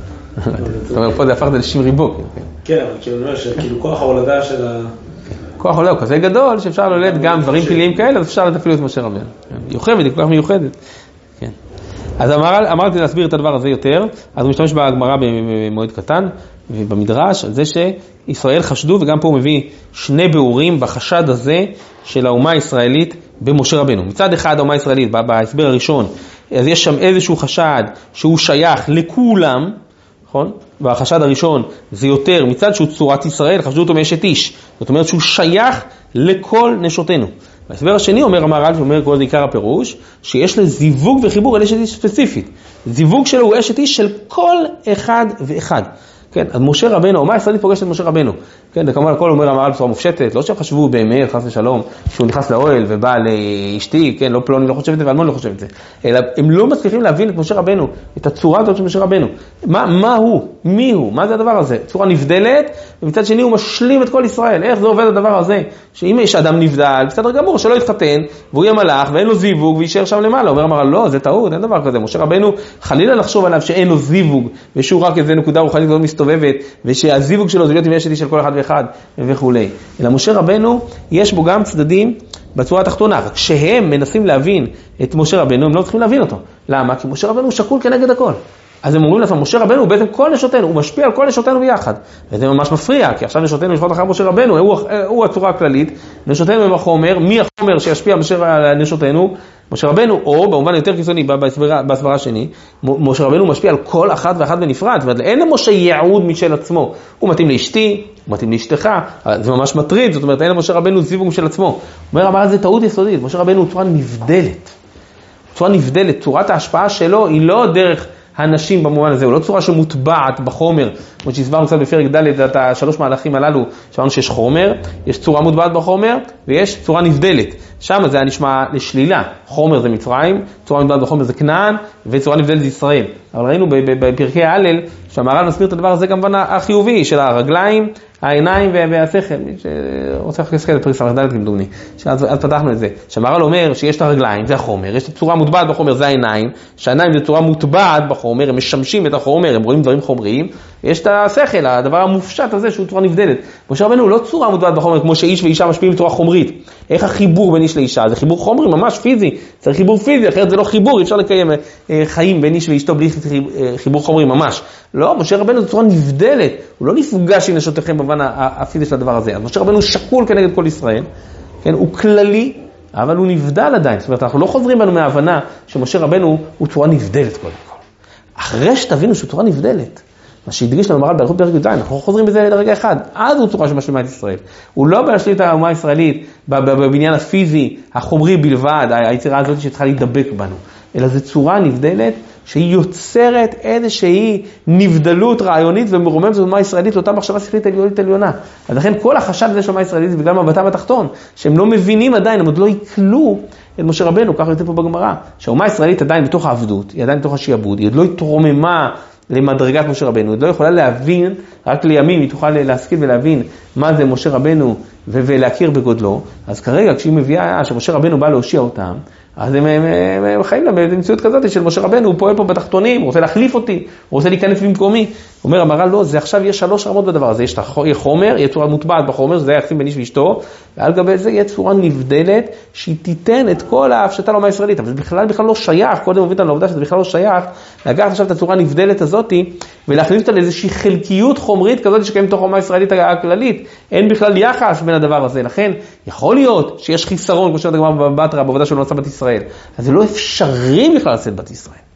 זאת אומרת, פה זה הפך ל-שישים ריבו. כן, אבל כאילו אני אומר שכאילו כוח ההולדה של ה... כוח ההולדה הוא כזה גדול, שאפשר להולד גם דברים פלאיים כאלה, אז אפשר לתפעיל את משה רבנו. מיוחדת, היא כל כך מיוחדת. כן. אז אמר, אמרתי להסביר את הדבר הזה יותר, אז הוא משתמש בהגמרא במועד קטן ובמדרש, על זה שישראל חשדו, וגם פה הוא מביא שני ביאורים בחשד הזה של האומה הישראלית במשה רבנו. מצד אחד האומה הישראלית, בהסבר הראשון, אז יש שם איזשהו חשד שהוא שייך לכולם, נכון? והחשד הראשון זה יותר מצד שהוא צורת ישראל, חשדו אותו מאשת איש, זאת אומרת שהוא שייך לכל נשותינו. ההסבר השני אומר המהר"ל, שאומר כל זה עיקר הפירוש, שיש לזיווג וחיבור אל אשת איש ספציפית. זיווג שלו הוא אשת איש של כל אחד ואחד. כן, אז משה רבנו, האומה הישראלית פוגשת את משה רבנו. כן, וכמובן הכל אומר המהר"ל בצורה מופשטת, לא שהם חשבו באמת, חס ושלום, שהוא נכנס לאוהל ובא לאשתי, כן, לא פלוני לא חושב את זה ואלמון לא חושב את זה. אלא הם לא מצליחים להבין את משה רבנו, את הצורה הזאת של משה רבנו. מה, מה הוא? מי הוא? מה זה הדבר הזה? צורה נבדלת, ומצד שני הוא משלים את כל ישראל. איך זה עובד הדבר הזה? שאם יש אדם נבדל, בסדר גמור, שלא יתחתן, והוא יהיה מלאך ואין לו זיווג ויישאר שם למעלה. אומר המהר"ל, לא, זה טעות, אין דבר כזה. משה רבנו חלילה לחשוב עליו שאין לו זיווג, ושהוא רק איזה נקודה רוחנית לא מסתובבת, ושהזיווג שלו זה להיות עם אשת איש של כל אחד ואחד וכו'. אלא משה רבנו יש בו גם צדדים בצורה התחתונה, רק שהם מנסים להבין את משה רבנו, הם לא צריכים להבין אותו. למה? כי משה רבנו שקול כנגד הכל. אז הם אומרים לעצמם, משה רבנו הוא בעצם כל נשותינו, הוא משפיע על כל נשותינו ביחד. וזה ממש מפריע, כי עכשיו נשותינו לשפוט אחר משה רבנו, הוא, הוא הצורה הכללית, נשותינו הם החומר, מי החומר שישפיע על נשותינו? משה רבנו, או במובן יותר קיצוני, בהסברה השני, משה רבנו משפיע על כל אחת ואחת בנפרד, זאת אומרת, אין למשה ייעוד משל עצמו, הוא מתאים לאשתי, הוא מתאים לאשתך, זה ממש מטריד, זאת אומרת, אין למשה רבנו זיווג משל עצמו. אומר, אמר, זה טעות יסודית, משה רבנו הוא צורה נבדלת, צורה נבדלת, צורת ההשפעה שלו היא לא דרך הנשים במובן הזה, הוא לא צורה שמוטבעת בחומר, כמו שהסברנו קצת בפרק ד' את השלוש מהלכים הללו, שאמרנו שיש חומר, יש צורה מוטבעת בחומר, ויש צורה נבדלת. שם זה היה נשמע לשלילה, חומר זה מצרים, צורה מוטבעת בחומר זה כנען, וצורה נבדלת זה ישראל. אבל ראינו בפרקי ההלל, שהמהר"ל מסביר את הדבר הזה כמובן החיובי, של הרגליים, העיניים והשכל, מי שרוצה להסתכל את פרק ס"ד לימדוני, אז פתחנו את זה. שהמהר"ל אומר שיש את הרגליים, זה החומר, יש את הצורה מוטבעת בחומר, זה העיניים, שהעיניים זה צורה מוטבעת בחומר, הם משמשים את החומר, הם רואים דברים חומריים, ויש את השכל, הדבר המופשט הזה שהוא צורה נבדלת. משה רבנו הוא לא צורה מוטבעת בחומר, כמו שאיש ואישה משפיעים בצורה חומרית. איך החיבור בין איש לאישה? זה חיבור חומרי, ממש פיזי, צריך חיבור פיזי, אחרת זה לא חיבור, אי אפשר לקיים חיים בין איש ואשתו בלי חיבור חומרי ממש. לא, משה רבנו זו צורה נבדלת, הוא לא נפגש עם נשותיכם במובן הפיזי של הדבר הזה. אז משה רבנו שקול כנגד כל ישראל, כן? הוא כללי, אבל הוא נבדל עדיין. זאת אומרת, אנחנו לא חוזרים בנו מההבנה שמשה רבנו הוא צורה נבדלת קודם כל. אחרי שתבינו שהוא צורה נבדלת, מה שהדגיש לנו המהר"ל באריכות פרק י"ז, אנחנו חוזרים בזה לרגע אחד, אז הוא צורה שמשלימה את ישראל. הוא לא בהשליט האומה הישראלית, בבניין הפיזי, החומרי בלבד, היצירה הזאת שצריכה להידבק בנו, אלא זו צורה נבדלת שהיא יוצרת איזושהי נבדלות רעיונית ומרוממת זאת אומה ישראלית לאותה מחשבה שכלית עליונית עליונה. אז לכן כל החשד הזה של אומה ישראלית זה בגלל מבטם התחתון, שהם לא מבינים עדיין, הם עוד לא יקלו את משה רבנו, ככה יוצא פה בגמרא, שהאומה ישראלית עדיין בתוך העבדות, היא עדיין בתוך השיעבוד, היא עוד לא התרוממה למדרגת משה רבנו, היא לא יכולה להבין, רק לימים היא תוכל להשכיל ולהבין מה זה משה רבנו ולהכיר בגודלו. אז כרגע כשהיא מביאה שמשה רבנו בא להושיע אותם, אז הם, הם, הם, הם חיים לה במציאות כזאת של משה רבנו, הוא פועל פה בתחתונים, הוא רוצה להחליף אותי, הוא רוצה להיכנס במקומי. אומר המהר"ל, לא, זה עכשיו יש שלוש רמות בדבר הזה, יש חומר, יהיה צורה מוטבעת בחומר, שזה היחסים בין איש ואשתו, ועל גבי זה יהיה צורה נבדלת, שהיא תיתן את כל ההפשטה לאומה הישראלית, אבל זה בכלל בכלל לא שייך, קודם מוביל אותנו לעובדה שזה בכלל לא שייך, לקחת עכשיו את הצורה הנבדלת הזאת, ולהכניס אותה לאיזושהי חלקיות חומרית כזאת שקיימת בתוך האומה הישראלית הכללית, אין בכלל יחס בין הדבר הזה, לכן יכול להיות שיש חיסרון, כמו שאתה גמר בבטרה, בעבודה שלא נעשה בת ישראל, אז זה לא אפשרי בכלל לעשות בת ישראל.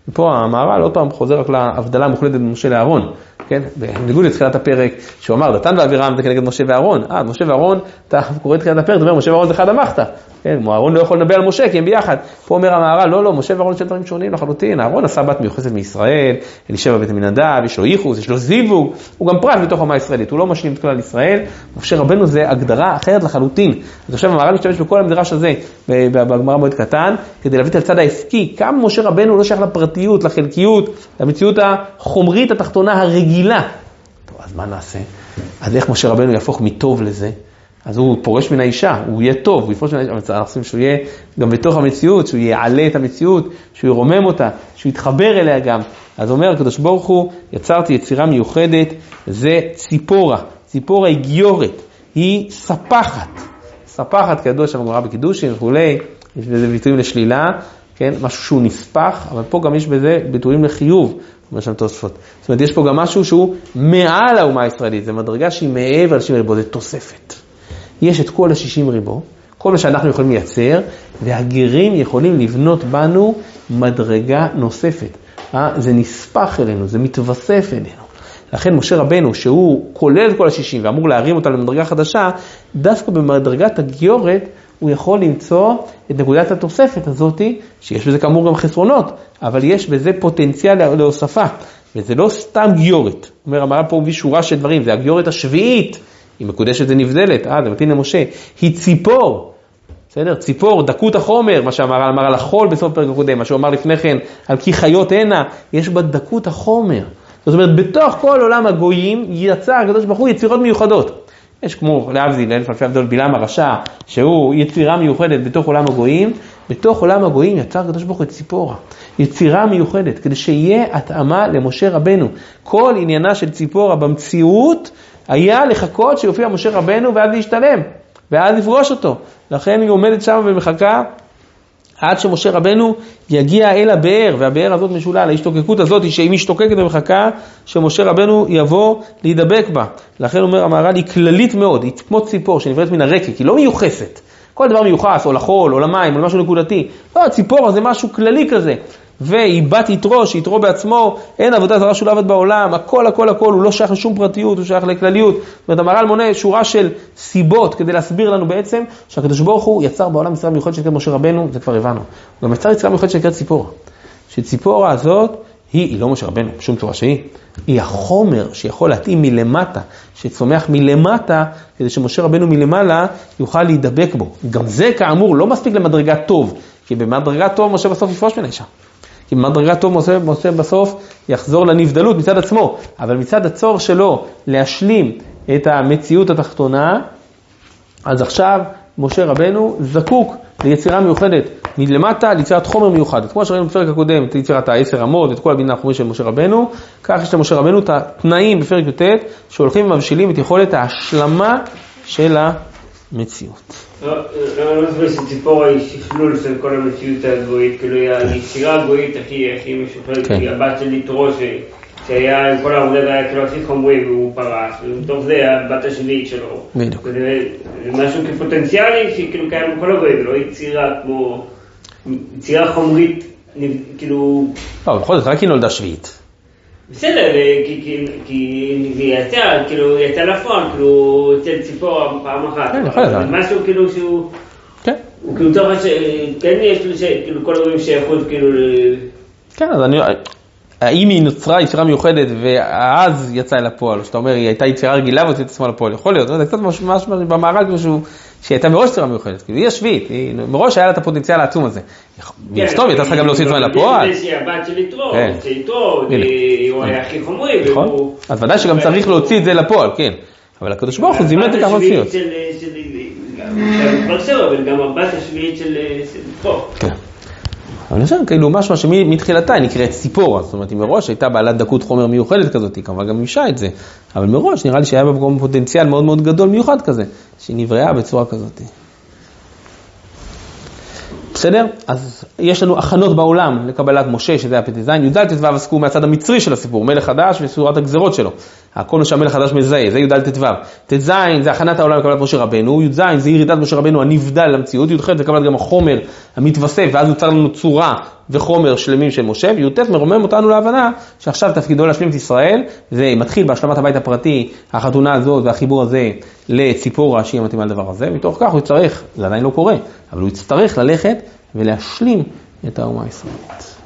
ופה המהר"ל עוד פעם חוזר רק להבדלה המוחלטת בין משה לאהרון, כן? בניגוד לתחילת הפרק, שהוא אמר, דתן ואבירם זה כנגד משה ואהרון. אה, משה ואהרון, אתה קורא את תחילת הפרק, אתה אומר, משה ואהרון זה חד המחתא. כן, אהרון לא יכול לדבר על משה, כי הם ביחד. פה אומר המהר"ל, לא, לא, משה ואהרון של דברים שונים לחלוטין. אהרון עשה בת מיוחסת מישראל, אלישבע בית עמינדב, יש לו ייחוס, יש לו זיווג, הוא גם פרט בתוך האומה הישראלית, הוא לא משלים את כלל ישראל. משה רבנו זה הגדרה אחרת לחלוטין. אז עכשיו המהר"ל משתמש בכל המדרש הזה, בגמרא מועד קטן, כדי להביא את הצד העסקי, כמה משה רבנו לא שייך לפרטיות, לחלקיות, למציאות החומרית התחתונה הרגילה. טוב, אז מה נעשה? אז איך משה רבנו יהפוך מטוב לזה? אז הוא פורש מן האישה, הוא יהיה טוב, הוא יפרוש מן האישה, אנחנו רוצים שהוא יהיה גם בתוך המציאות, שהוא יעלה את המציאות, שהוא ירומם אותה, שהוא יתחבר אליה גם. אז אומר הקדוש ברוך הוא, יצרתי יצירה מיוחדת, זה ציפורה, ציפורה היא גיורת, היא ספחת, ספחת כידוע שם גמרא בקידושין וכולי, יש בזה ביטויים לשלילה, כן, משהו שהוא נספח, אבל פה גם יש בזה ביטויים לחיוב, כמו שם תוספות. זאת אומרת, יש פה גם משהו שהוא מעל האומה הישראלית, זה מדרגה שהיא מעבר לשישים ריבו, זה תוספת. יש את כל השישים ריבו, כל מה שאנחנו יכולים לייצר, והגרים יכולים לבנות בנו מדרגה נוספת. אה? זה נספח אלינו, זה מתווסף אלינו. לכן משה רבנו, שהוא כולל את כל השישים ואמור להרים אותה למדרגה חדשה, דווקא במדרגת הגיורת, הוא יכול למצוא את נקודת התוספת הזאת, שיש בזה כאמור גם חסרונות, אבל יש בזה פוטנציאל להוספה, וזה לא סתם גיורת. אומר, אמרה פה בשורה של דברים, זה הגיורת השביעית, היא מקודשת ונבדלת, אה, זה מתאים למשה, היא ציפור, בסדר? ציפור, דקות החומר, מה שאמר אמר על החול בסוף פרק הקודם, מה שהוא אמר לפני כן, על כי חיות הנה, יש בה דקות החומר. זאת אומרת, בתוך כל עולם הגויים, יצא הקדוש ברוך הוא יצירות מיוחדות. יש כמו להבדיל, אלף אלפי הבדל בלעם הרשע, שהוא יצירה מיוחדת בתוך עולם הגויים, בתוך עולם הגויים יצר הקדוש ברוך הוא את ציפורה. יצירה מיוחדת, כדי שיהיה התאמה למשה רבנו. כל עניינה של ציפורה במציאות, היה לחכות שיופיע משה רבנו ואז להשתלם, ואז לפגוש אותו. לכן היא עומדת שם ומחכה עד שמשה רבנו יגיע אל הבאר, והבאר הזאת משולה, להשתוקקות הזאת שהיא משתוקקת ומחכה שמשה רבנו יבוא להידבק בה. לכן אומר המהר"ל, היא כללית מאוד, היא כמו ציפור שנבראת מן הרקע, היא לא מיוחסת. כל דבר מיוחס, או לחול, או למים, או למשהו נקודתי. לא, ציפור זה משהו כללי כזה. והיא בת יתרו, שיתרו בעצמו, אין עבודה זרה שהוא לא עבד בעולם, הכל הכל הכל, הוא לא שייך לשום פרטיות, הוא שייך לכלליות. זאת אומרת, המהר"ל מונה שורה של סיבות כדי להסביר לנו בעצם שהקדוש ברוך הוא יצר בעולם יצירה מיוחדת שנקראת משה רבנו, זה כבר הבנו. הוא גם יצר יצירה מיוחדת שנקראת ציפורה. שציפורה הזאת היא, היא לא משה רבנו, בשום צורה שהיא. היא החומר שיכול להתאים מלמטה, שצומח מלמטה, כדי שמשה רבנו מלמעלה יוכל להידבק בו. גם זה כאמור לא מספיק למדרגה טוב, כי במדרגה טוב משה בסוף יפרוש מן האישה. כי במדרגה טוב משה, משה בסוף יחזור לנבדלות מצד עצמו, אבל מצד הצורך שלו להשלים את המציאות התחתונה, אז עכשיו משה רבנו זקוק ליצירה מיוחדת מלמטה, ליצירת חומר מיוחדת. כמו שראינו בפרק הקודם, את יצירת העשר אמות, את כל הבינה החומרית של משה רבנו, כך יש למשה רבנו את התנאים בפרק י"ט, שהולכים ומבשילים את יכולת ההשלמה של המציאות. לא, לא חושב שציפורה היא שכלול של כל המציאות הגויית, כאילו היא היצירה הגויית הכי משוחררת, כי הבת של יתרו שהיה עם כל העבודה, היה כאילו הכי חומרי והוא פרש, ומתוך זה הבת השביעית שלו. בדיוק. זה משהו כפוטנציאלי שכאילו קיים בכל הגויית, ולא יצירה כמו, יצירה חומרית, כאילו... לא, בכל זאת, רק היא נולדה שביעית. בסדר, כי היא יצא, כאילו, היא יצא לפועל, כאילו, אצל ציפורה פעם אחת. כן, יכול להיות. משהו כאילו שהוא... כן. הוא כאילו תוך ש... כן, יש לו כאילו כל הדברים שייכות כאילו ל... כן, אז אני... האם היא נוצרה יצירה מיוחדת ואז יצאה אל הפועל, או שאתה אומר, היא הייתה יצירה רגילה והוצאת את עצמה לפועל, יכול להיות, זה קצת משהו במערל משהו שהיא הייתה מראש יצירה מיוחדת, כאילו היא השביעית, מראש היה לה את הפוטנציאל העצום הזה. טוב, היא הייתה צריכה גם להוציא את עצמה לפועל. זה שהיא הבת של יתרו, שיתרו, הוא היה הכי חומרי. נכון, אז ודאי שגם צריך להוציא את זה לפועל, כן. אבל הקדוש ברוך הוא זימן את כך מציאות. אבל גם הבת השביעית של יתרו. כן. אבל אני חושב, כאילו, משהו שמתחילתה נקראת ציפורה, זאת אומרת, היא מראש הייתה בעלת דקות חומר מיוחדת כזאת, היא כמובן גם מישה את זה, אבל מראש נראה לי שהיה במקום פוטנציאל מאוד מאוד גדול מיוחד כזה, שהיא נבראה בצורה כזאת. בסדר? אז יש לנו הכנות בעולם לקבלת משה, שזה הפ"ז, י"ד ט"ו עסקו מהצד המצרי של הסיפור, מלך חדש וסורת הגזרות שלו. הכל מה שהמלך חדש מזהה, זה י"ד ט"ו. ט"ז זה הכנת העולם לקבלת משה רבנו, י"ז זה ירידת משה רבנו הנבדל למציאות, י"ח זה קבלת גם החומר המתווסף, ואז יוצר לנו צורה וחומר שלמים של משה, וי"ט מרומם אותנו להבנה שעכשיו תפקידו להשלים את ישראל, זה מתחיל בהשלמת הבית הפרטי, החתונה הזאת והחיבור הזה לציפורה שהיא מתאימה לדבר הזה, מתוך כך הוא יצטרך, זה עדיין לא קורה, אבל הוא יצטרך ללכת ולהשלים את האומה הישראלית.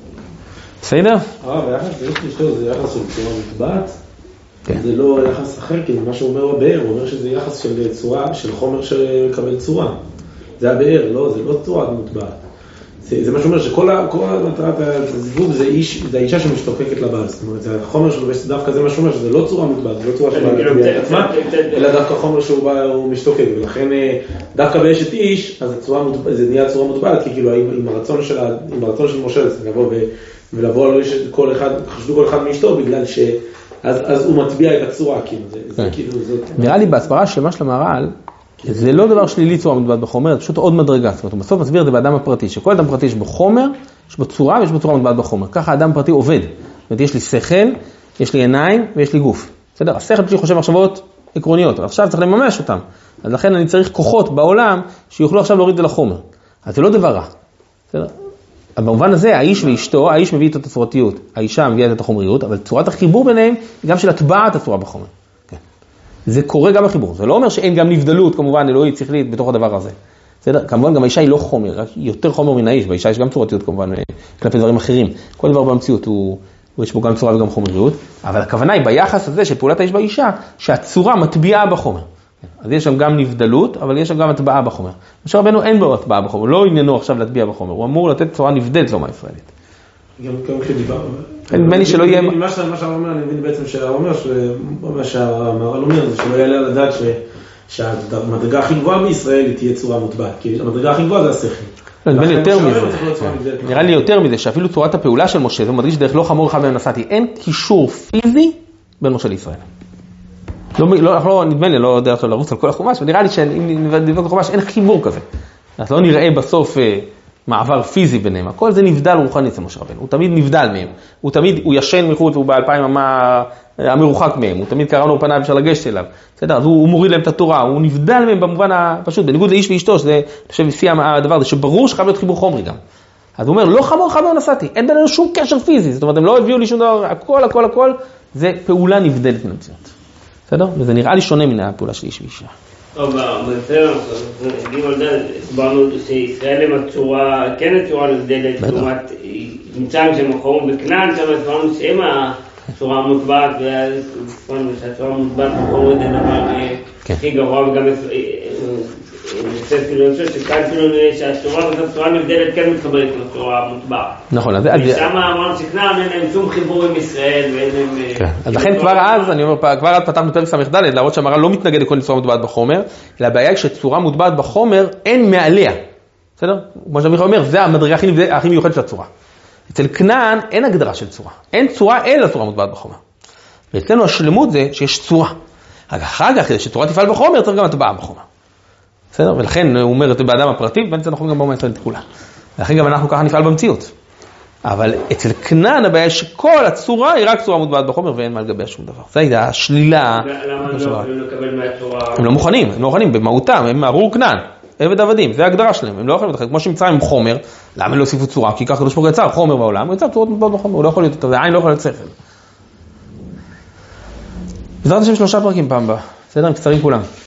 בסדר? הרב, היחס, יש לשאול, זה יחס של צורה מטבעת? זה לא יחס אחר, כי מה שהוא אומר בבאר, הוא אומר שזה יחס של צורה, של חומר שמקבל צורה. זה הבאר, לא, זה לא צורה מטבעת. זה, זה מה שאומר שכל המטרת הזיווג זה איש, זה האישה שמשתוקקת לבעל. זאת אומרת, זה החומר שלו, דווקא זה מה שאומר שזה לא צורה מטבעת, זה לא צורה של את עצמה, אלא דווקא חומר שהוא בא, הוא משתוקק. ולכן דווקא באשת איש, אז הצורה מטבעת, זה נהיה צורה מטבעת, כי כאילו עם הרצון של, עם הרצון של משה, זה לבוא ולבוא על כל אחד, חשדו כל אחד מאשתו, בגלל ש... אז, אז הוא מטביע את הצורה, כאילו, זה, זה כאילו, זה... נראה לי בהסברה שלמה של המהר"ל, זה לא דבר שלילי צורה מטבעת בחומר, זה פשוט עוד מדרגה. זאת אומרת, הוא בסוף מסביר את זה באדם הפרטי, שכל אדם פרטי יש בו חומר, יש בו צורה ויש בו צורה מטבעת בחומר. ככה האדם פרטי עובד. זאת אומרת, יש לי שכל, יש לי עיניים ויש לי גוף. בסדר? השכל שלי חושב מחשבות עקרוניות, אבל עכשיו צריך לממש אותם. אז לכן אני צריך כוחות בעולם שיוכלו עכשיו להוריד את זה לחומר. אז זה לא דבר רע. בסדר? אבל במובן הזה, האיש ואשתו, האיש מביא את הצורתיות, האישה מביאה את החומריות, אבל צורת החיבור ביניהם היא גם של הטבעת הצורה בחומר. כן. זה קורה גם בחיבור. זה לא אומר שאין גם נבדלות, כמובן, אלוהית, שכלית, בתוך הדבר הזה. בסדר? כמובן, גם האישה היא לא חומר, רק יותר חומר מן האיש. באישה יש גם צורתיות, כמובן, כלפי דברים אחרים. כל דבר במציאות הוא, הוא יש בו גם צורה וגם חומריות, אבל הכוונה היא ביחס הזה של פעולת האיש באישה, שהצורה מטביעה בחומר. אז יש שם גם נבדלות, אבל יש שם גם הטבעה בחומר. משה רבנו אין בו הטבעה בחומר, לא עניינו עכשיו להטביע בחומר, הוא אמור לתת צורה נבדלת לאומה הישראלית. גם כשדיברנו. נדמה לי שלא יהיה... מה שהרב אומר, אני מבין בעצם שהרב אומר, מה שהמהר"ל אומר, זה שלא יעלה על הדעת שהמדרגה הכי גבוהה בישראל היא תהיה צורה מוטבעת, כי המדרגה הכי גבוהה זה השכל. נדמה לי יותר מזה, נראה לי יותר מזה, שאפילו צורת הפעולה של משה, זה מדגיש דרך לא חמור אחד מהם נסעתי, אין קישור פיזי בין משה לישראל. לא, לא, לא, נדמה לי, לא יודע עכשיו לרוץ על כל החומש, ונראה לי שאם נבדוק החומש אין חיבור כזה. אז לא נראה בסוף אה, מעבר פיזי ביניהם. הכל זה נבדל רוחני אצל משה רבנו. הוא תמיד נבדל מהם. הוא תמיד, הוא ישן מחוץ, הוא באלפיים אמה המרוחק מהם. הוא תמיד קרא לו פניו אפשר לגשת אליו. בסדר? אז הוא, הוא מוריד להם את התורה. הוא נבדל מהם במובן הפשוט. בניגוד לאיש ואשתו, שזה, אני חושב, שיא הדבר הזה, שברור שחייב להיות חיבור חומרי גם. אז הוא אומר, לא חמור אחד לא נסעתי. אין בינינו שום קשר פיזי. זאת אומרת, הם לא הביאו לי שום דבר. הכל, הכל, הכל. זה פעולה נבדלת מן המציאות. בסדר? וזה נראה לי שונה מן הפעולה של איש ואישה. טוב, בסדר, נגיד על זה, הסברנו שישראל הם הצורה, כן הצורה נבדלת, לעומת מצרים שהם אחרון בכנען, שם הסברנו שהם הצורה המוטבעת, והסברנו שהצורה המוטבעת בחור זה דבר הכי גרוע, וגם נצא כאילו, אני חושב שכאן כאילו שהצורה והצורה נבדלת כן מתחברת עם הצורה המוטבעת. נכון, אז... ושם אמרנו שכנען אין להם שום חיבור עם ישראל, ואין להם... אז לכן כבר אז, אני אומר, כבר אז פתחנו פרק ס"ד, להראות שהמהר"ל לא מתנגד לכל צורה מוטבעת בחומר, אלא הבעיה היא שצורה מוטבעת בחומר אין מעליה. בסדר? כמו שאני אומר, זה המדרגה הכי מיוחדת של הצורה. אצל כנען אין הגדרה של צורה. אין צורה אלא צורה מוטבעת בחומר. ואצלנו השלמות זה שיש צורה. אחר כך, כדי שצורה תפעל בחומר, צריך גם הטבעה בחומר. בסדר? ולכן הוא אומר את זה באדם הפרטי, ואני זה נכון גם באומה הישראלית כולה. ולכן גם אנחנו ככה נפעל במציאות. אבל אצל כנען הבעיה שכל הצורה היא רק צורה מוטבעת בחומר, ואין מה לגבי שום דבר. זה הייתה השלילה. למה הם לא יכולים לקבל מהצורה? הם לא מוכנים, הם לא מוכנים, במהותם, הם ארור כנען, עבד עבדים, זה ההגדרה שלהם, הם לא יכולים לתחת. כמו שמצרים עם חומר, למה לא הוסיפו צורה? כי ככה קדוש ברוך הוא יצר חומר בעולם, הוא יצר צורות מוטבעות בחומר, הוא לא יכול להיות יותר, זה עין לא יכול להיות שכל. בעזרת השם שלושה פרקים פעם הבאה, בסדר? הם קצרים כולם.